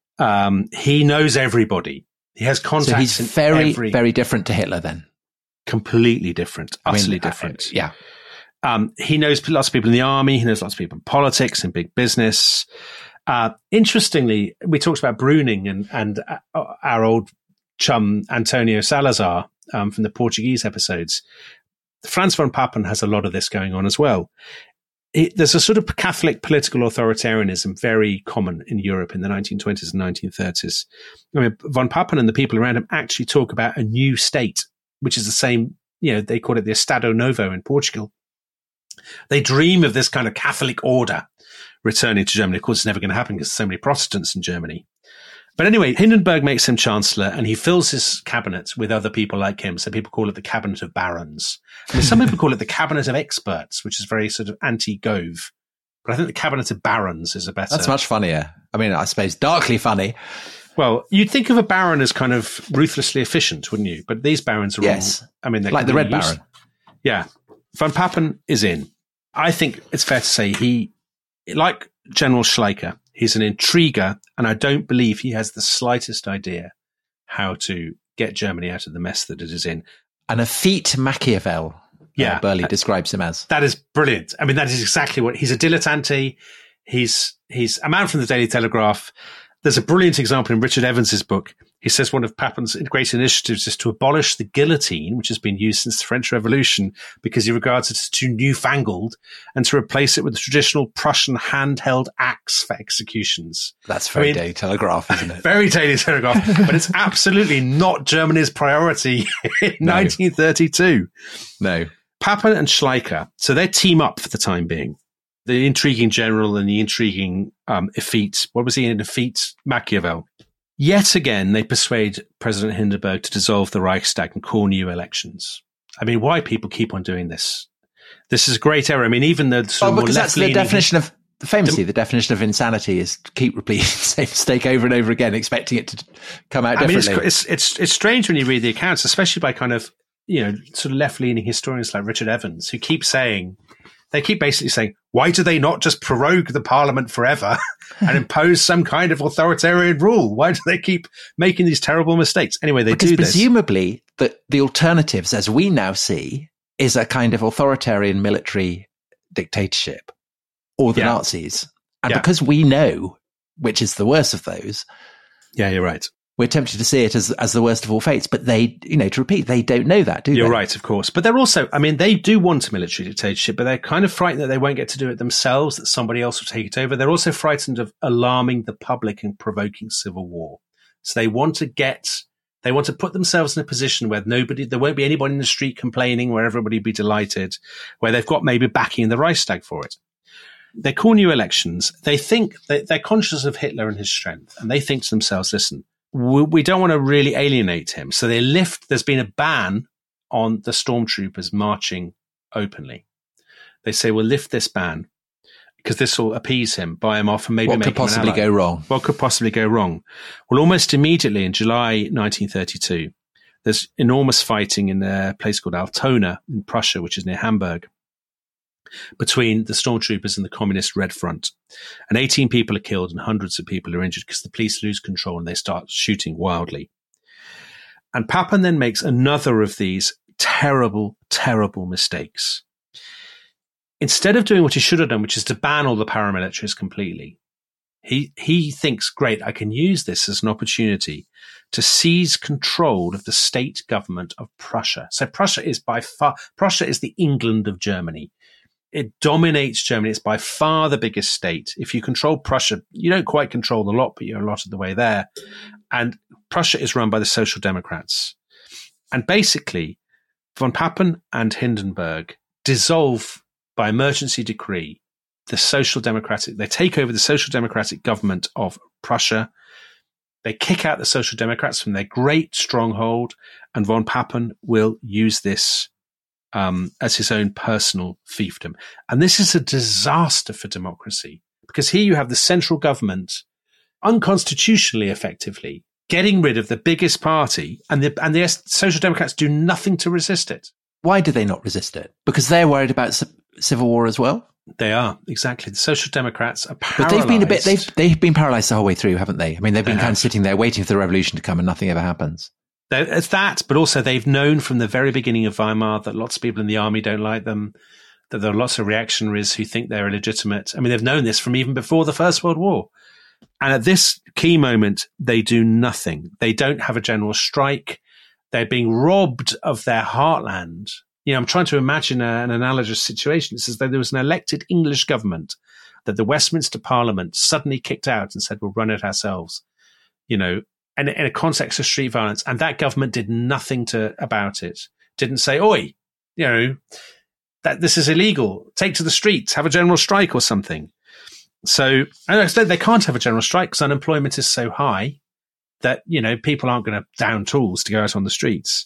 Um, he knows everybody. He has contacts. So he's in very, every, very different to Hitler then. Completely different. I mean, Utterly uh, different. yeah. Um, he knows lots of people in the army. He knows lots of people in politics and big business. Uh, interestingly, we talked about Bruning and, and uh, our old chum, Antonio Salazar, um, from the Portuguese episodes. Franz von Papen has a lot of this going on as well. It, there's a sort of Catholic political authoritarianism very common in Europe in the nineteen twenties and nineteen thirties. I mean, von Papen and the people around him actually talk about a new state, which is the same, you know, they call it the Estado Novo in Portugal. They dream of this kind of Catholic order returning to Germany. Of course, it's never going to happen because there's so many Protestants in Germany. But anyway, Hindenburg makes him chancellor and he fills his cabinet with other people like him. So people call it the cabinet of barons. I mean, some people call it the cabinet of experts, which is very sort of anti-Gove. But I think the cabinet of barons is a better. That's much funnier. I mean, I suppose darkly funny. Well, you'd think of a baron as kind of ruthlessly efficient, wouldn't you? But these barons are yes. all, I mean, they're like the Red used. Baron. Yeah. Von Papen is in. I think it's fair to say he, like General Schleicher, he's an intriguer, and I don't believe he has the slightest idea how to get Germany out of the mess that it is in. An effete Machiavel, yeah, uh, Burley describes him as. That is brilliant. I mean, that is exactly what he's a dilettante. He's he's a man from the Daily Telegraph. There's a brilliant example in Richard Evans's book. He says one of Papen's great initiatives is to abolish the guillotine, which has been used since the French Revolution, because he regards it as too newfangled, and to replace it with the traditional Prussian handheld axe for executions. That's very I mean, Daily Telegraph, isn't it? Very Daily Telegraph, but it's absolutely not Germany's priority in No. nineteen thirty-two. No. Papen and Schleicher, so they team up for the time being. The intriguing general and the intriguing um, effete, what was he, an effete Machiavel? Yet again, they persuade President Hindenburg to dissolve the Reichstag and call new elections. I mean, why people keep on doing this? This is a great error. I mean, even the sort Oh, of more because that's the left-leaning- definition of, famously, the definition of insanity is to keep repeating the same mistake over and over again, expecting it to come out I mean, differently. it's, it's, it's, it's strange when you read the accounts, especially by kind of, you know, sort of left-leaning historians like Richard Evans, who keep saying, they keep basically saying, why do they not just prorogue the parliament forever and impose some kind of authoritarian rule? Why do they keep making these terrible mistakes? Anyway, they because do this. presumably the, the alternatives, as we now see, is a kind of authoritarian military dictatorship or the Yeah. Nazis. And Yeah. because we know which is the worst of those, Yeah, you're right. we're tempted to see it as as the worst of all fates. But they, you know, to repeat, they don't know that, do You're they? right, of course. But they're also, I mean, they do want a military dictatorship, but they're kind of frightened that they won't get to do it themselves, that somebody else will take it over. They're also frightened of alarming the public and provoking civil war. So they want to get, they want to put themselves in a position where nobody, there won't be anybody in the street complaining, where everybody will be delighted, where they've got maybe backing in the Reichstag for it. They call new elections. They think, they, they're conscious of Hitler and his strength, and they think to themselves, listen, we, we don't want to really alienate him. So they lift, there's been a ban on the stormtroopers marching openly. They say, we'll lift this ban because this will appease him, buy him off, and maybe What make could him an possibly ally. go wrong? What could possibly go wrong? Well, almost immediately in July nineteen thirty-two, there's enormous fighting in a place called Altona in Prussia, which is near Hamburg, between the stormtroopers and the communist Red Front. And eighteen people are killed and hundreds of people are injured because the police lose control and they start shooting wildly. And Papen then makes another of these terrible, terrible mistakes. Instead of doing what he should have done, which is to ban all the paramilitaries completely, he, he thinks, great, I can use this as an opportunity to seize control of the state government of Prussia. So Prussia is by far, Prussia is the England of Germany. It dominates Germany. It's by far the biggest state. If you control Prussia, you don't quite control the lot, but you're a lot of the way there. And Prussia is run by the Social Democrats. And basically, von Papen and Hindenburg dissolve by emergency decree the Social Democratic. They take over the Social Democratic government of Prussia. They kick out the Social Democrats from their great stronghold, and von Papen will use this um, as his own personal fiefdom. And this is a disaster for democracy, because here you have the central government unconstitutionally, effectively, getting rid of the biggest party, and the and the Social Democrats do nothing to resist it. Why do they not resist it? Because they're worried about c- civil war as well? They are, exactly. The Social Democrats are paralyzed. But they've been a bit, they've, they've been paralyzed the whole way through, haven't they? I mean, they've been They kind have. of sitting there waiting for the revolution to come and nothing ever happens. It's that, but also they've known from the very beginning of Weimar that lots of people in the army don't like them, that there are lots of reactionaries who think they're illegitimate. I mean, they've known this from even before the First World War. And at this key moment, they do nothing. They don't have a general strike. They're being robbed of their heartland. You know, I'm trying to imagine a, an analogous situation. It's as though there was an elected English government that the Westminster Parliament suddenly kicked out and said, we'll run it ourselves, you know, and in a context of street violence. And that government did nothing to about it. Didn't say, oi, you know, that this is illegal. Take to the streets, have a general strike or something. So and they can't have a general strike because unemployment is so high that, you know, people aren't going to down tools to go out on the streets.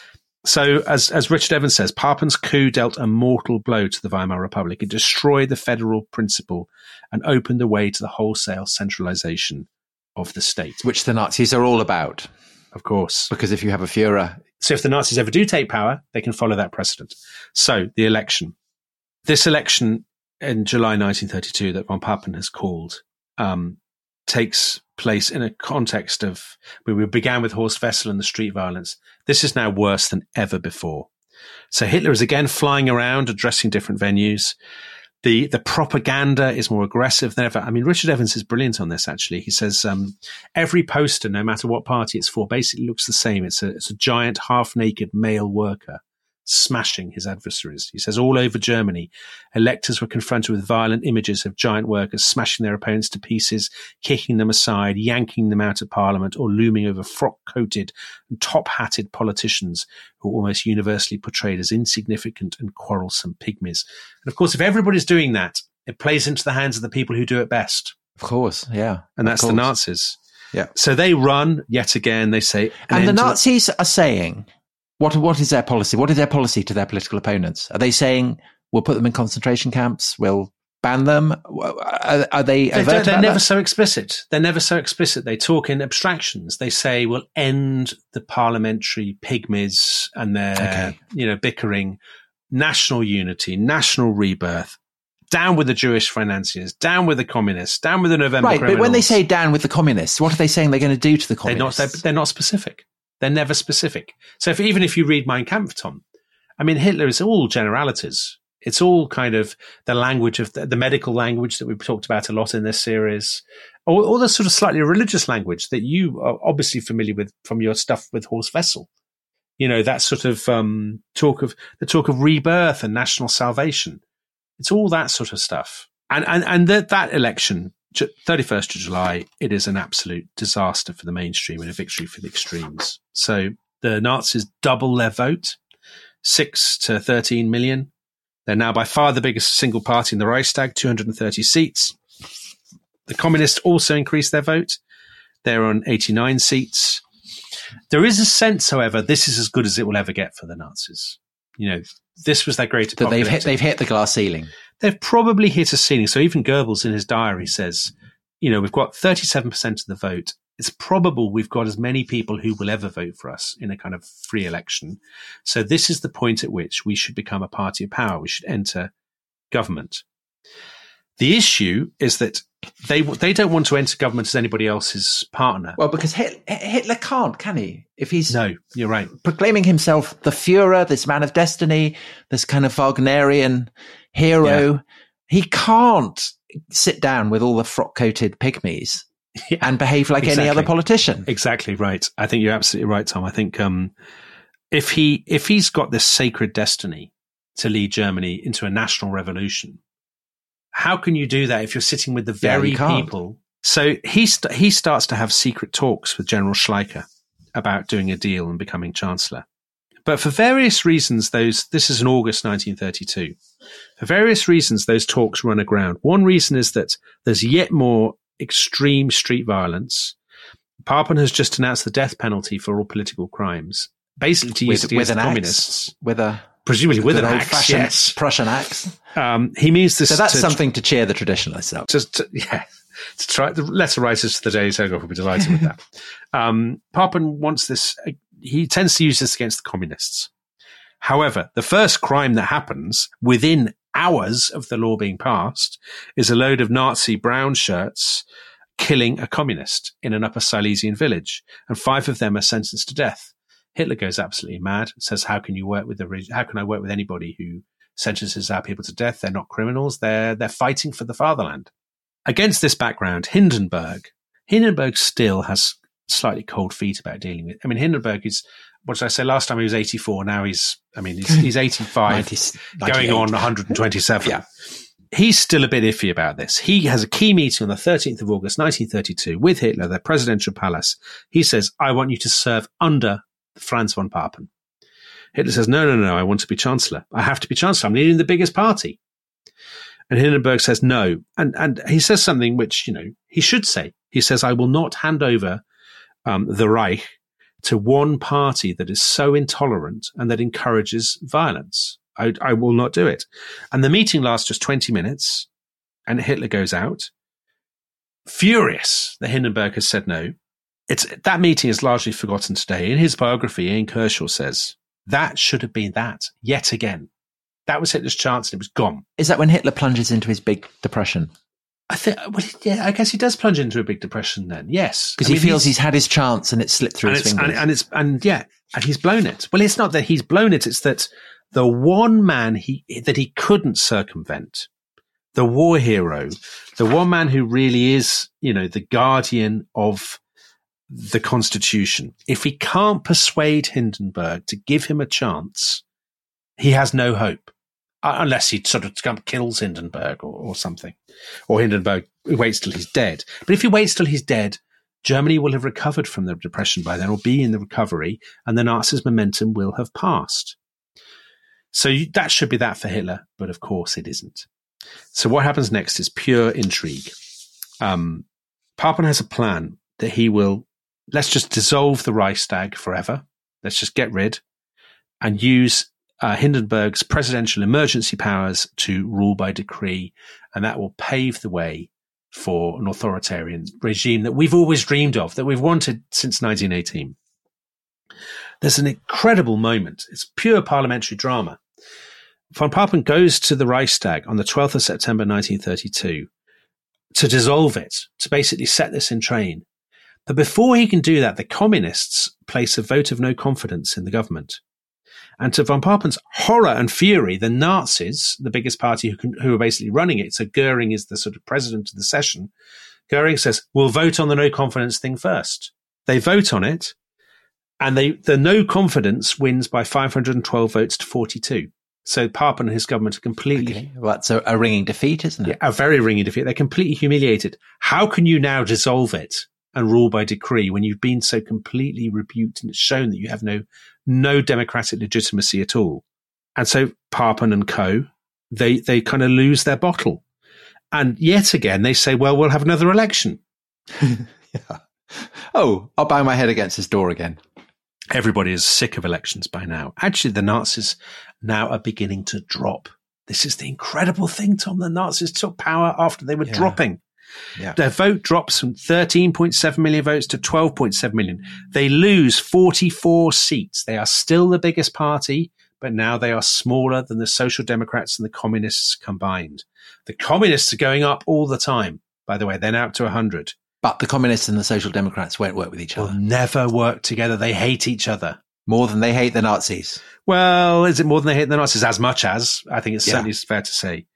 So as as Richard Evans says, Papen's coup dealt a mortal blow to the Weimar Republic. It destroyed the federal principle and opened the way to the wholesale centralization of the state. Which the Nazis are all about. Of course. Because if you have a Führer... So if the Nazis ever do take power, they can follow that precedent. So the election. This election in July nineteen thirty-two that von Papen has called um, takes place in a context of where we began with Horst Wessel and the street violence. This is now worse than ever before. So Hitler is again flying around, addressing different venues. The the propaganda is more aggressive than ever. I mean, Richard Evans is brilliant on this, actually. He says um, every poster, no matter what party it's for, basically looks the same. It's a, it's a giant half-naked male worker smashing his adversaries. He says all over Germany, electors were confronted with violent images of giant workers smashing their opponents to pieces, kicking them aside, yanking them out of parliament, or looming over frock-coated and top-hatted politicians who are almost universally portrayed as insignificant and quarrelsome pygmies. And of course, if everybody's doing that, it plays into the hands of the people who do it best. Of course, yeah. And that's course. the Nazis. Yeah. So they run, yet again, they say... And the end to- Nazis are saying... What what is their policy? What is their policy to their political opponents? Are they saying we'll put them in concentration camps? We'll ban them? Are, are they? They're, overt they're about never that? so explicit. They're never so explicit. They talk in abstractions. They say we'll end the parliamentary pygmies and their Okay. you know bickering, national unity, national rebirth. Down with the Jewish financiers. Down with the communists. Down with the November Right, criminals. but when they say down with the communists, what are they saying they're going to do to the They're not. communists? They're, they're not specific. They're never specific. So if, even if you read Mein Kampf, Tom, I mean, Hitler is all generalities. It's all kind of the language of the, the medical language that we've talked about a lot in this series, or all the sort of slightly religious language that you are obviously familiar with from your stuff with Horst Wessel. You know, that sort of um, talk of the talk of rebirth and national salvation. It's all that sort of stuff. And and and that that election, thirty-first of July, it is an absolute disaster for the mainstream and a victory for the extremes. So the Nazis double their vote, six to thirteen million. They're now by far the biggest single party in the Reichstag, two hundred thirty seats. The communists also increased their vote. They're on eighty-nine seats. There is a sense, however, this is as good as it will ever get for the Nazis. You know, this was their greatest that they've hit, they've hit the glass ceiling. They've probably hit a ceiling. So even Goebbels in his diary says, you know, we've got thirty-seven percent of the vote. It's probable we've got as many people who will ever vote for us in a kind of free election. So this is the point at which we should become a party of power. We should enter government. The issue is that they they don't want to enter government as anybody else's partner. Well, because Hitler, Hitler can't, can he? If he's no, you're right. Proclaiming himself the Führer, this man of destiny, this kind of Wagnerian hero, yeah. He can't sit down with all the frock-coated pygmies yeah, and behave like exactly. any other politician. Exactly right. I think you're absolutely right, Tom. I think um, if he if he's got this sacred destiny to lead Germany into a national revolution, how can you do that if you're sitting with the very yeah, people? So he st- he starts to have secret talks with General Schleicher about doing a deal and becoming chancellor. But for various reasons, those this is in August nineteen thirty-two. For various reasons, those talks run aground. One reason is that there's yet more extreme street violence. Papen has just announced the death penalty for all political crimes, basically to use with, against with the an communists. Axe, with a presumably with an axe, yes, Prussian axe. Um, he means this. So that's to, something to cheer the traditionalists up. Just to, yeah, to try, the letter writers to the Daily Telegraph will be delighted with that. Um, Papen wants this, uh, he tends to use this against the communists. However, the first crime that happens within hours of the law being passed is a load of Nazi brown shirts killing a communist in an Upper Silesian village, and five of them are sentenced to death. Hitler goes absolutely mad, says, how can you work with the, how can I work with anybody who sentences our people to death? They're not criminals. They're, they're fighting for the fatherland. Against this background, Hindenburg, Hindenburg still has slightly cold feet about dealing with. I mean, Hindenburg is, what did I say last time? He was eighty-four. Now he's, I mean, he's, he's eighty-five, going on one hundred twenty-seven. Yeah. He's still a bit iffy about this. He has a key meeting on the thirteenth of August, nineteen thirty-two, with Hitler, the presidential palace. He says, I want you to serve under Franz von Papen. Hitler says, no, no, no, I want to be chancellor. I have to be chancellor. I'm leading the biggest party. And Hindenburg says no. And, and he says something which, you know, he should say. He says, I will not hand over um, the Reich to one party that is so intolerant and that encourages violence. I, I will not do it. And the meeting lasts just twenty minutes, and Hitler goes out, furious that Hindenburg has said no. It's that meeting is largely forgotten today. In his biography, Ian Kershaw says, that should have been that, yet again. That was Hitler's chance, and it was gone. Is that when Hitler plunges into his big depression? I think, well, yeah, I guess he does plunge into a big depression then, yes. Because he mean, feels he's, he's had his chance and it's slipped through his fingers. And, and it's, and yeah, and he's blown it. Well, it's not that he's blown it, it's that the one man he, that he couldn't circumvent, the war hero, the one man who really is, you know, the guardian of the Constitution, if he can't persuade Hindenburg to give him a chance, he has no hope. Unless he sort of kills Hindenburg or, or something. Or Hindenburg waits till he's dead. But if he waits till he's dead, Germany will have recovered from the depression by then, or be in the recovery, and the Nazis' momentum will have passed. So you, that should be that for Hitler, but of course it isn't. So what happens next is pure intrigue. Um, Papen has a plan that he will, let's just dissolve the Reichstag forever. Let's just get rid and use Uh, Hindenburg's presidential emergency powers to rule by decree, and that will pave the way for an authoritarian regime that we've always dreamed of, that we've wanted since nineteen eighteen. There's an incredible moment. It's pure parliamentary drama. Von Papen goes to the Reichstag on the twelfth of September nineteen thirty-two to dissolve it, to basically set this in train. But before he can do that, the communists place a vote of no confidence in the government. And to von Papen's horror and fury, the Nazis, the biggest party who, can, who are basically running it, so Goering is the sort of president of the session, Goering says, we'll vote on the no confidence thing first. They vote on it, and they the no confidence wins by five hundred twelve votes to forty-two. So Papen and his government are completely... Okay. Well, that's a, a ringing defeat, isn't it? Yeah, a very ringing defeat. They're completely humiliated. How can you now dissolve it and rule by decree when you've been so completely rebuked and it's shown that you have no no democratic legitimacy at all? And so Papen and co, they they kind of lose their bottle. And yet again, they say, well, we'll have another election. Yeah. Oh, I'll bang my head against his door again. Everybody is sick of elections by now. Actually, the Nazis now are beginning to drop. This is the incredible thing, Tom. The Nazis took power after they were yeah. dropping. Yeah. Their vote drops from thirteen point seven million votes to twelve point seven million. They lose forty-four seats. They are still the biggest party, but now they are smaller than the Social Democrats and the Communists combined. The Communists are going up all the time. By the way, they're now up to one hundred. But the Communists and the Social Democrats won't work with each other. Will never work together. They hate each other. More than they hate the Nazis. Well, is it more than they hate the Nazis? As much as. I think it's yeah. certainly fair to say.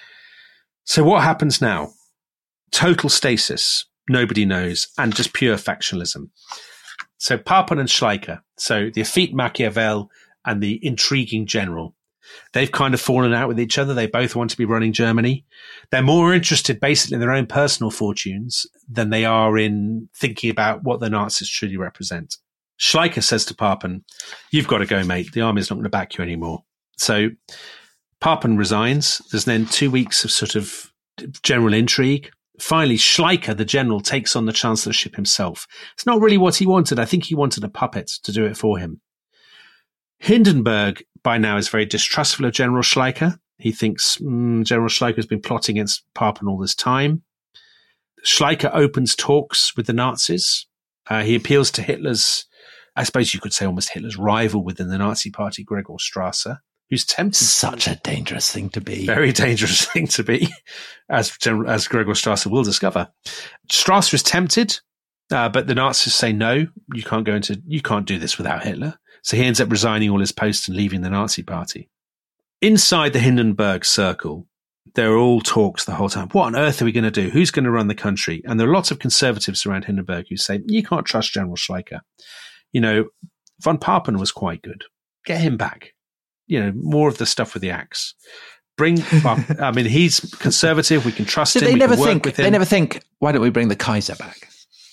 So what happens now? Total stasis. Nobody knows. And just pure factionalism. So Papen and Schleicher, so the effete Machiavel and the intriguing general, they've kind of fallen out with each other. They both want to be running Germany. They're more interested basically in their own personal fortunes than they are in thinking about what the Nazis truly represent. Schleicher says to Papen, you've got to go, mate. The army's not going to back you anymore. So Papen resigns. There's then two weeks of sort of general intrigue. Finally, Schleicher, the general, takes on the chancellorship himself. It's not really what he wanted. I think he wanted a puppet to do it for him. Hindenburg, by now, is very distrustful of General Schleicher. He thinks mm, General Schleicher has been plotting against Papen all this time. Schleicher opens talks with the Nazis. Uh, he appeals to Hitler's, I suppose you could say almost Hitler's rival within the Nazi party, Gregor Strasser, who's tempted. Such a dangerous thing to be. Very dangerous thing to be, as, as Gregor Strasser will discover. Strasser is tempted, uh, but the Nazis say, no, you can't go into, you can't do this without Hitler. So he ends up resigning all his posts and leaving the Nazi party. Inside the Hindenburg circle, there are all talks the whole time. What on earth are we going to do? Who's going to run the country? And there are lots of conservatives around Hindenburg who say, you can't trust General Schleicher. You know, von Papen was quite good. Get him back. You know, more of the stuff with the axe. Bring, I mean, he's conservative. We can trust so him. They we never can work think. with him. They never think. Why don't we bring the Kaiser back?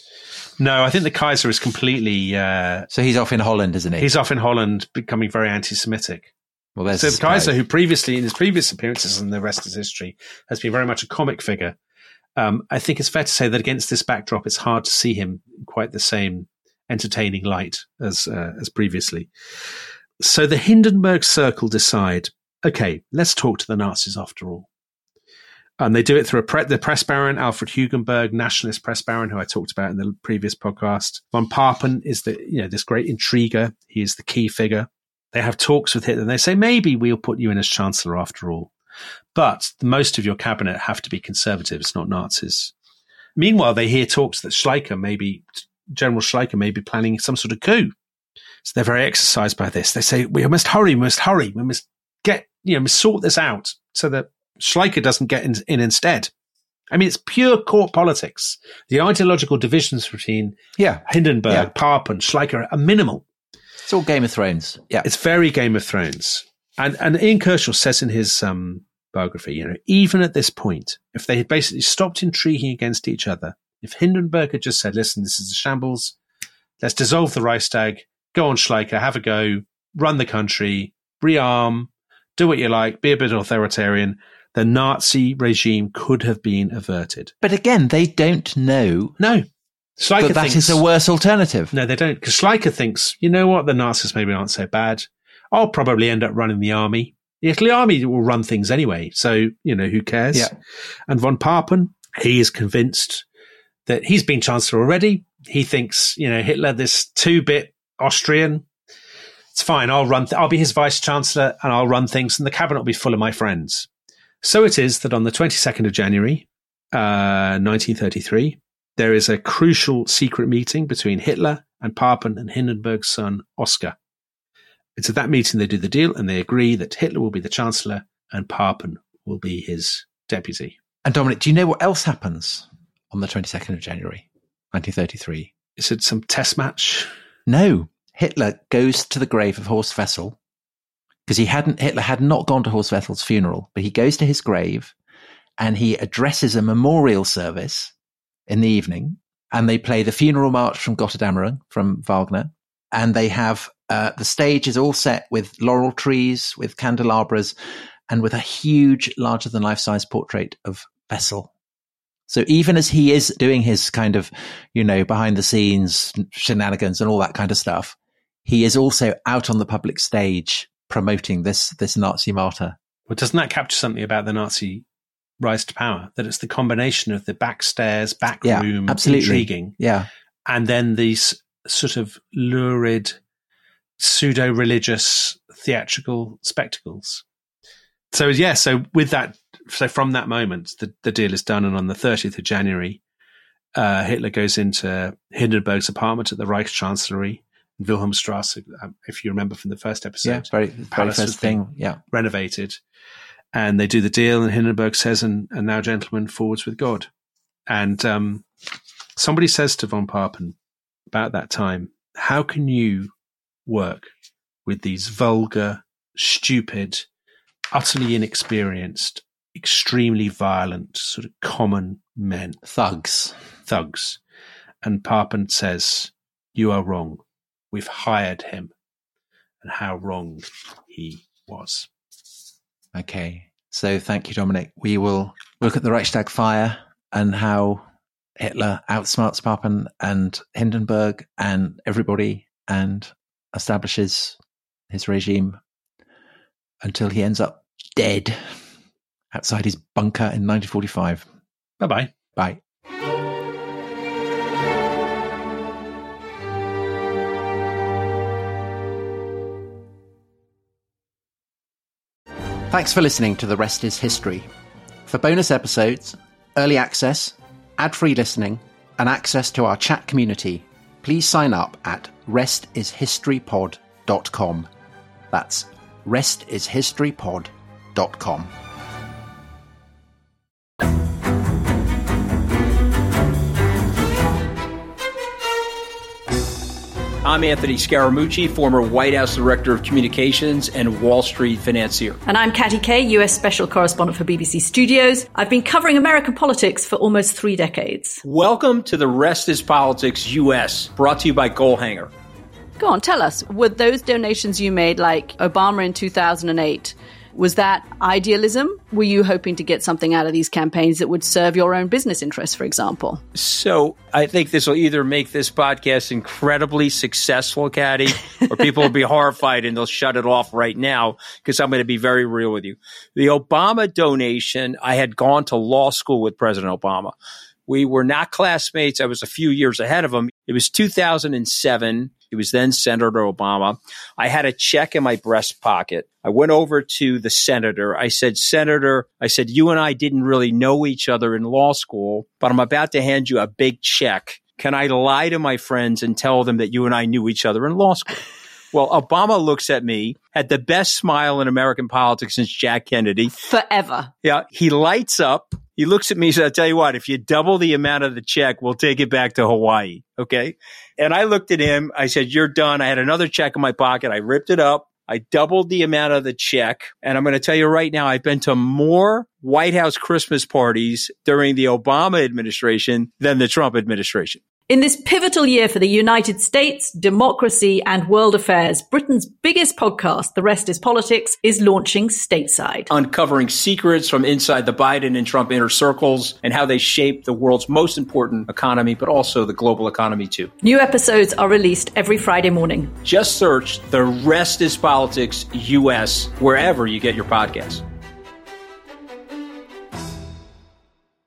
No, I think the Kaiser is completely. Uh, so he's off in Holland, isn't he? He's off in Holland, becoming very anti-Semitic. Well, there's so the Kaiser, who previously, in his previous appearances, and the rest is history, has been very much a comic figure. Um, I think it's fair to say that against this backdrop, it's hard to see him in quite the same entertaining light as uh, as previously. So the Hindenburg Circle decide, okay, let's talk to the Nazis after all. And they do it through a pre- the press baron, Alfred Hugenberg, nationalist press baron, who I talked about in the previous podcast. Von Papen is the, you know, this great intriguer. He is the key figure. They have talks with Hitler and they say, maybe we'll put you in as chancellor after all. But most of your cabinet have to be conservatives, not Nazis. Meanwhile, they hear talks that Schleicher maybe, General Schleicher may be planning some sort of coup. So they're very exercised by this. They say, we must hurry, we must hurry. We must get, you know, sort this out so that Schleicher doesn't get in, in instead. I mean, it's pure court politics. The ideological divisions between yeah. Hindenburg, yeah. Papen, Schleicher are minimal. It's all Game of Thrones. Yeah. It's very Game of Thrones. And, and Ian Kershaw says in his um, biography, you know, even at this point, if they had basically stopped intriguing against each other, if Hindenburg had just said, listen, this is a shambles, let's dissolve the Reichstag, go on Schleicher, have a go, run the country, rearm, do what you like, be a bit authoritarian, the Nazi regime could have been averted. But again, they don't know. No. Schleicher that that thinks, is a worse alternative. No, they don't. Because Schleicher thinks, you know what, the Nazis maybe aren't so bad. I'll probably end up running the army. The Italy army will run things anyway. So, you know, who cares? Yeah. And von Papen, he is convinced that he's been chancellor already. He thinks, you know, Hitler, this two-bit Austrian, it's fine. I'll run, th- I'll be his vice chancellor and I'll run things and the cabinet will be full of my friends. So it is that on the twenty-second of January, uh, nineteen thirty-three, there is a crucial secret meeting between Hitler and Papen and Hindenburg's son, Oskar. It's at that meeting they do the deal and they agree that Hitler will be the chancellor and Papen will be his deputy. And Dominic, do you know what else happens on the twenty-second of January, nineteen thirty-three? Is it some test match? No. Hitler goes to the grave of Horst Wessel because he hadn't, Hitler had not gone to Horst Wessel's funeral, but he goes to his grave and he addresses a memorial service in the evening, and they play the funeral march from Gotterdammerung from Wagner, and they have uh, the stage is all set with laurel trees, with candelabras, and with a huge, larger than life size portrait of Wessel. So even as he is doing his kind of, you know, behind the scenes shenanigans and all that kind of stuff, he is also out on the public stage promoting this this Nazi martyr. Well, doesn't that capture something about the Nazi rise to power? That it's the combination of the backstairs, back yeah, room, absolutely. intriguing, yeah, and then these sort of lurid, pseudo-religious, theatrical spectacles. So yeah, so with that, so from that moment, the, the deal is done, and on the thirtieth of January, uh, Hitler goes into Hindenburg's apartment at the Reichschancellery in Wilhelmstrasse. Um, if you remember from the first episode, yeah, very, very first thing, yeah, renovated, and they do the deal, and Hindenburg says, "And, and now, gentlemen, forwards with God." And um, somebody says to von Papen about that time, "How can you work with these vulgar, stupid, utterly inexperienced, extremely violent, sort of common men, thugs, thugs?" And Papen says, "You are wrong. We've hired him." And how wrong he was. Okay. So thank you, Dominic. We will look at the Reichstag fire and how Hitler outsmarts Papen and Hindenburg and everybody and establishes his regime until he ends up dead outside his bunker in nineteen forty-five. Bye-bye. Bye. Thanks for listening to The Rest is History. For bonus episodes, early access, ad-free listening, and access to our chat community, please sign up at rest is history pod dot com. That's rest is history pod dot com. I'm Anthony Scaramucci, former White House Director of Communications and Wall Street financier. And I'm Katty Kay, U S Special Correspondent for B B C Studios. I've been covering American politics for almost three decades. Welcome to The Rest is Politics U S, brought to you by Goalhanger. Go on, tell us, were those donations you made, like Obama in two thousand eight, was that idealism? Were you hoping to get something out of these campaigns that would serve your own business interests, for example? So I think this will either make this podcast incredibly successful, Katty, or people will be horrified and they'll shut it off right now because I'm going to be very real with you. The Obama donation, I had gone to law school with President Obama. We were not classmates. I was a few years ahead of him. It was two thousand seven. He was then Senator Obama. I had a check in my breast pocket. I went over to the senator. I said, Senator, I said, you and I didn't really know each other in law school, but I'm about to hand you a big check. Can I lie to my friends and tell them that you and I knew each other in law school? Well, Obama looks at me, had the best smile in American politics since Jack Kennedy. Forever. Yeah. He lights up. He looks at me and says, I'll tell you what, if you double the amount of the check, we'll take it back to Hawaii. Okay. And I looked at him. I said, you're done. I had another check in my pocket. I ripped it up. I doubled the amount of the check. And I'm going to tell you right now, I've been to more White House Christmas parties during the Obama administration than the Trump administration. In this pivotal year for the United States, democracy, and world affairs, Britain's biggest podcast, The Rest is Politics, is launching stateside. Uncovering secrets from inside the Biden and Trump inner circles and how they shape the world's most important economy, but also the global economy too. New episodes are released every Friday morning. Just search The Rest is Politics U S wherever you get your podcasts.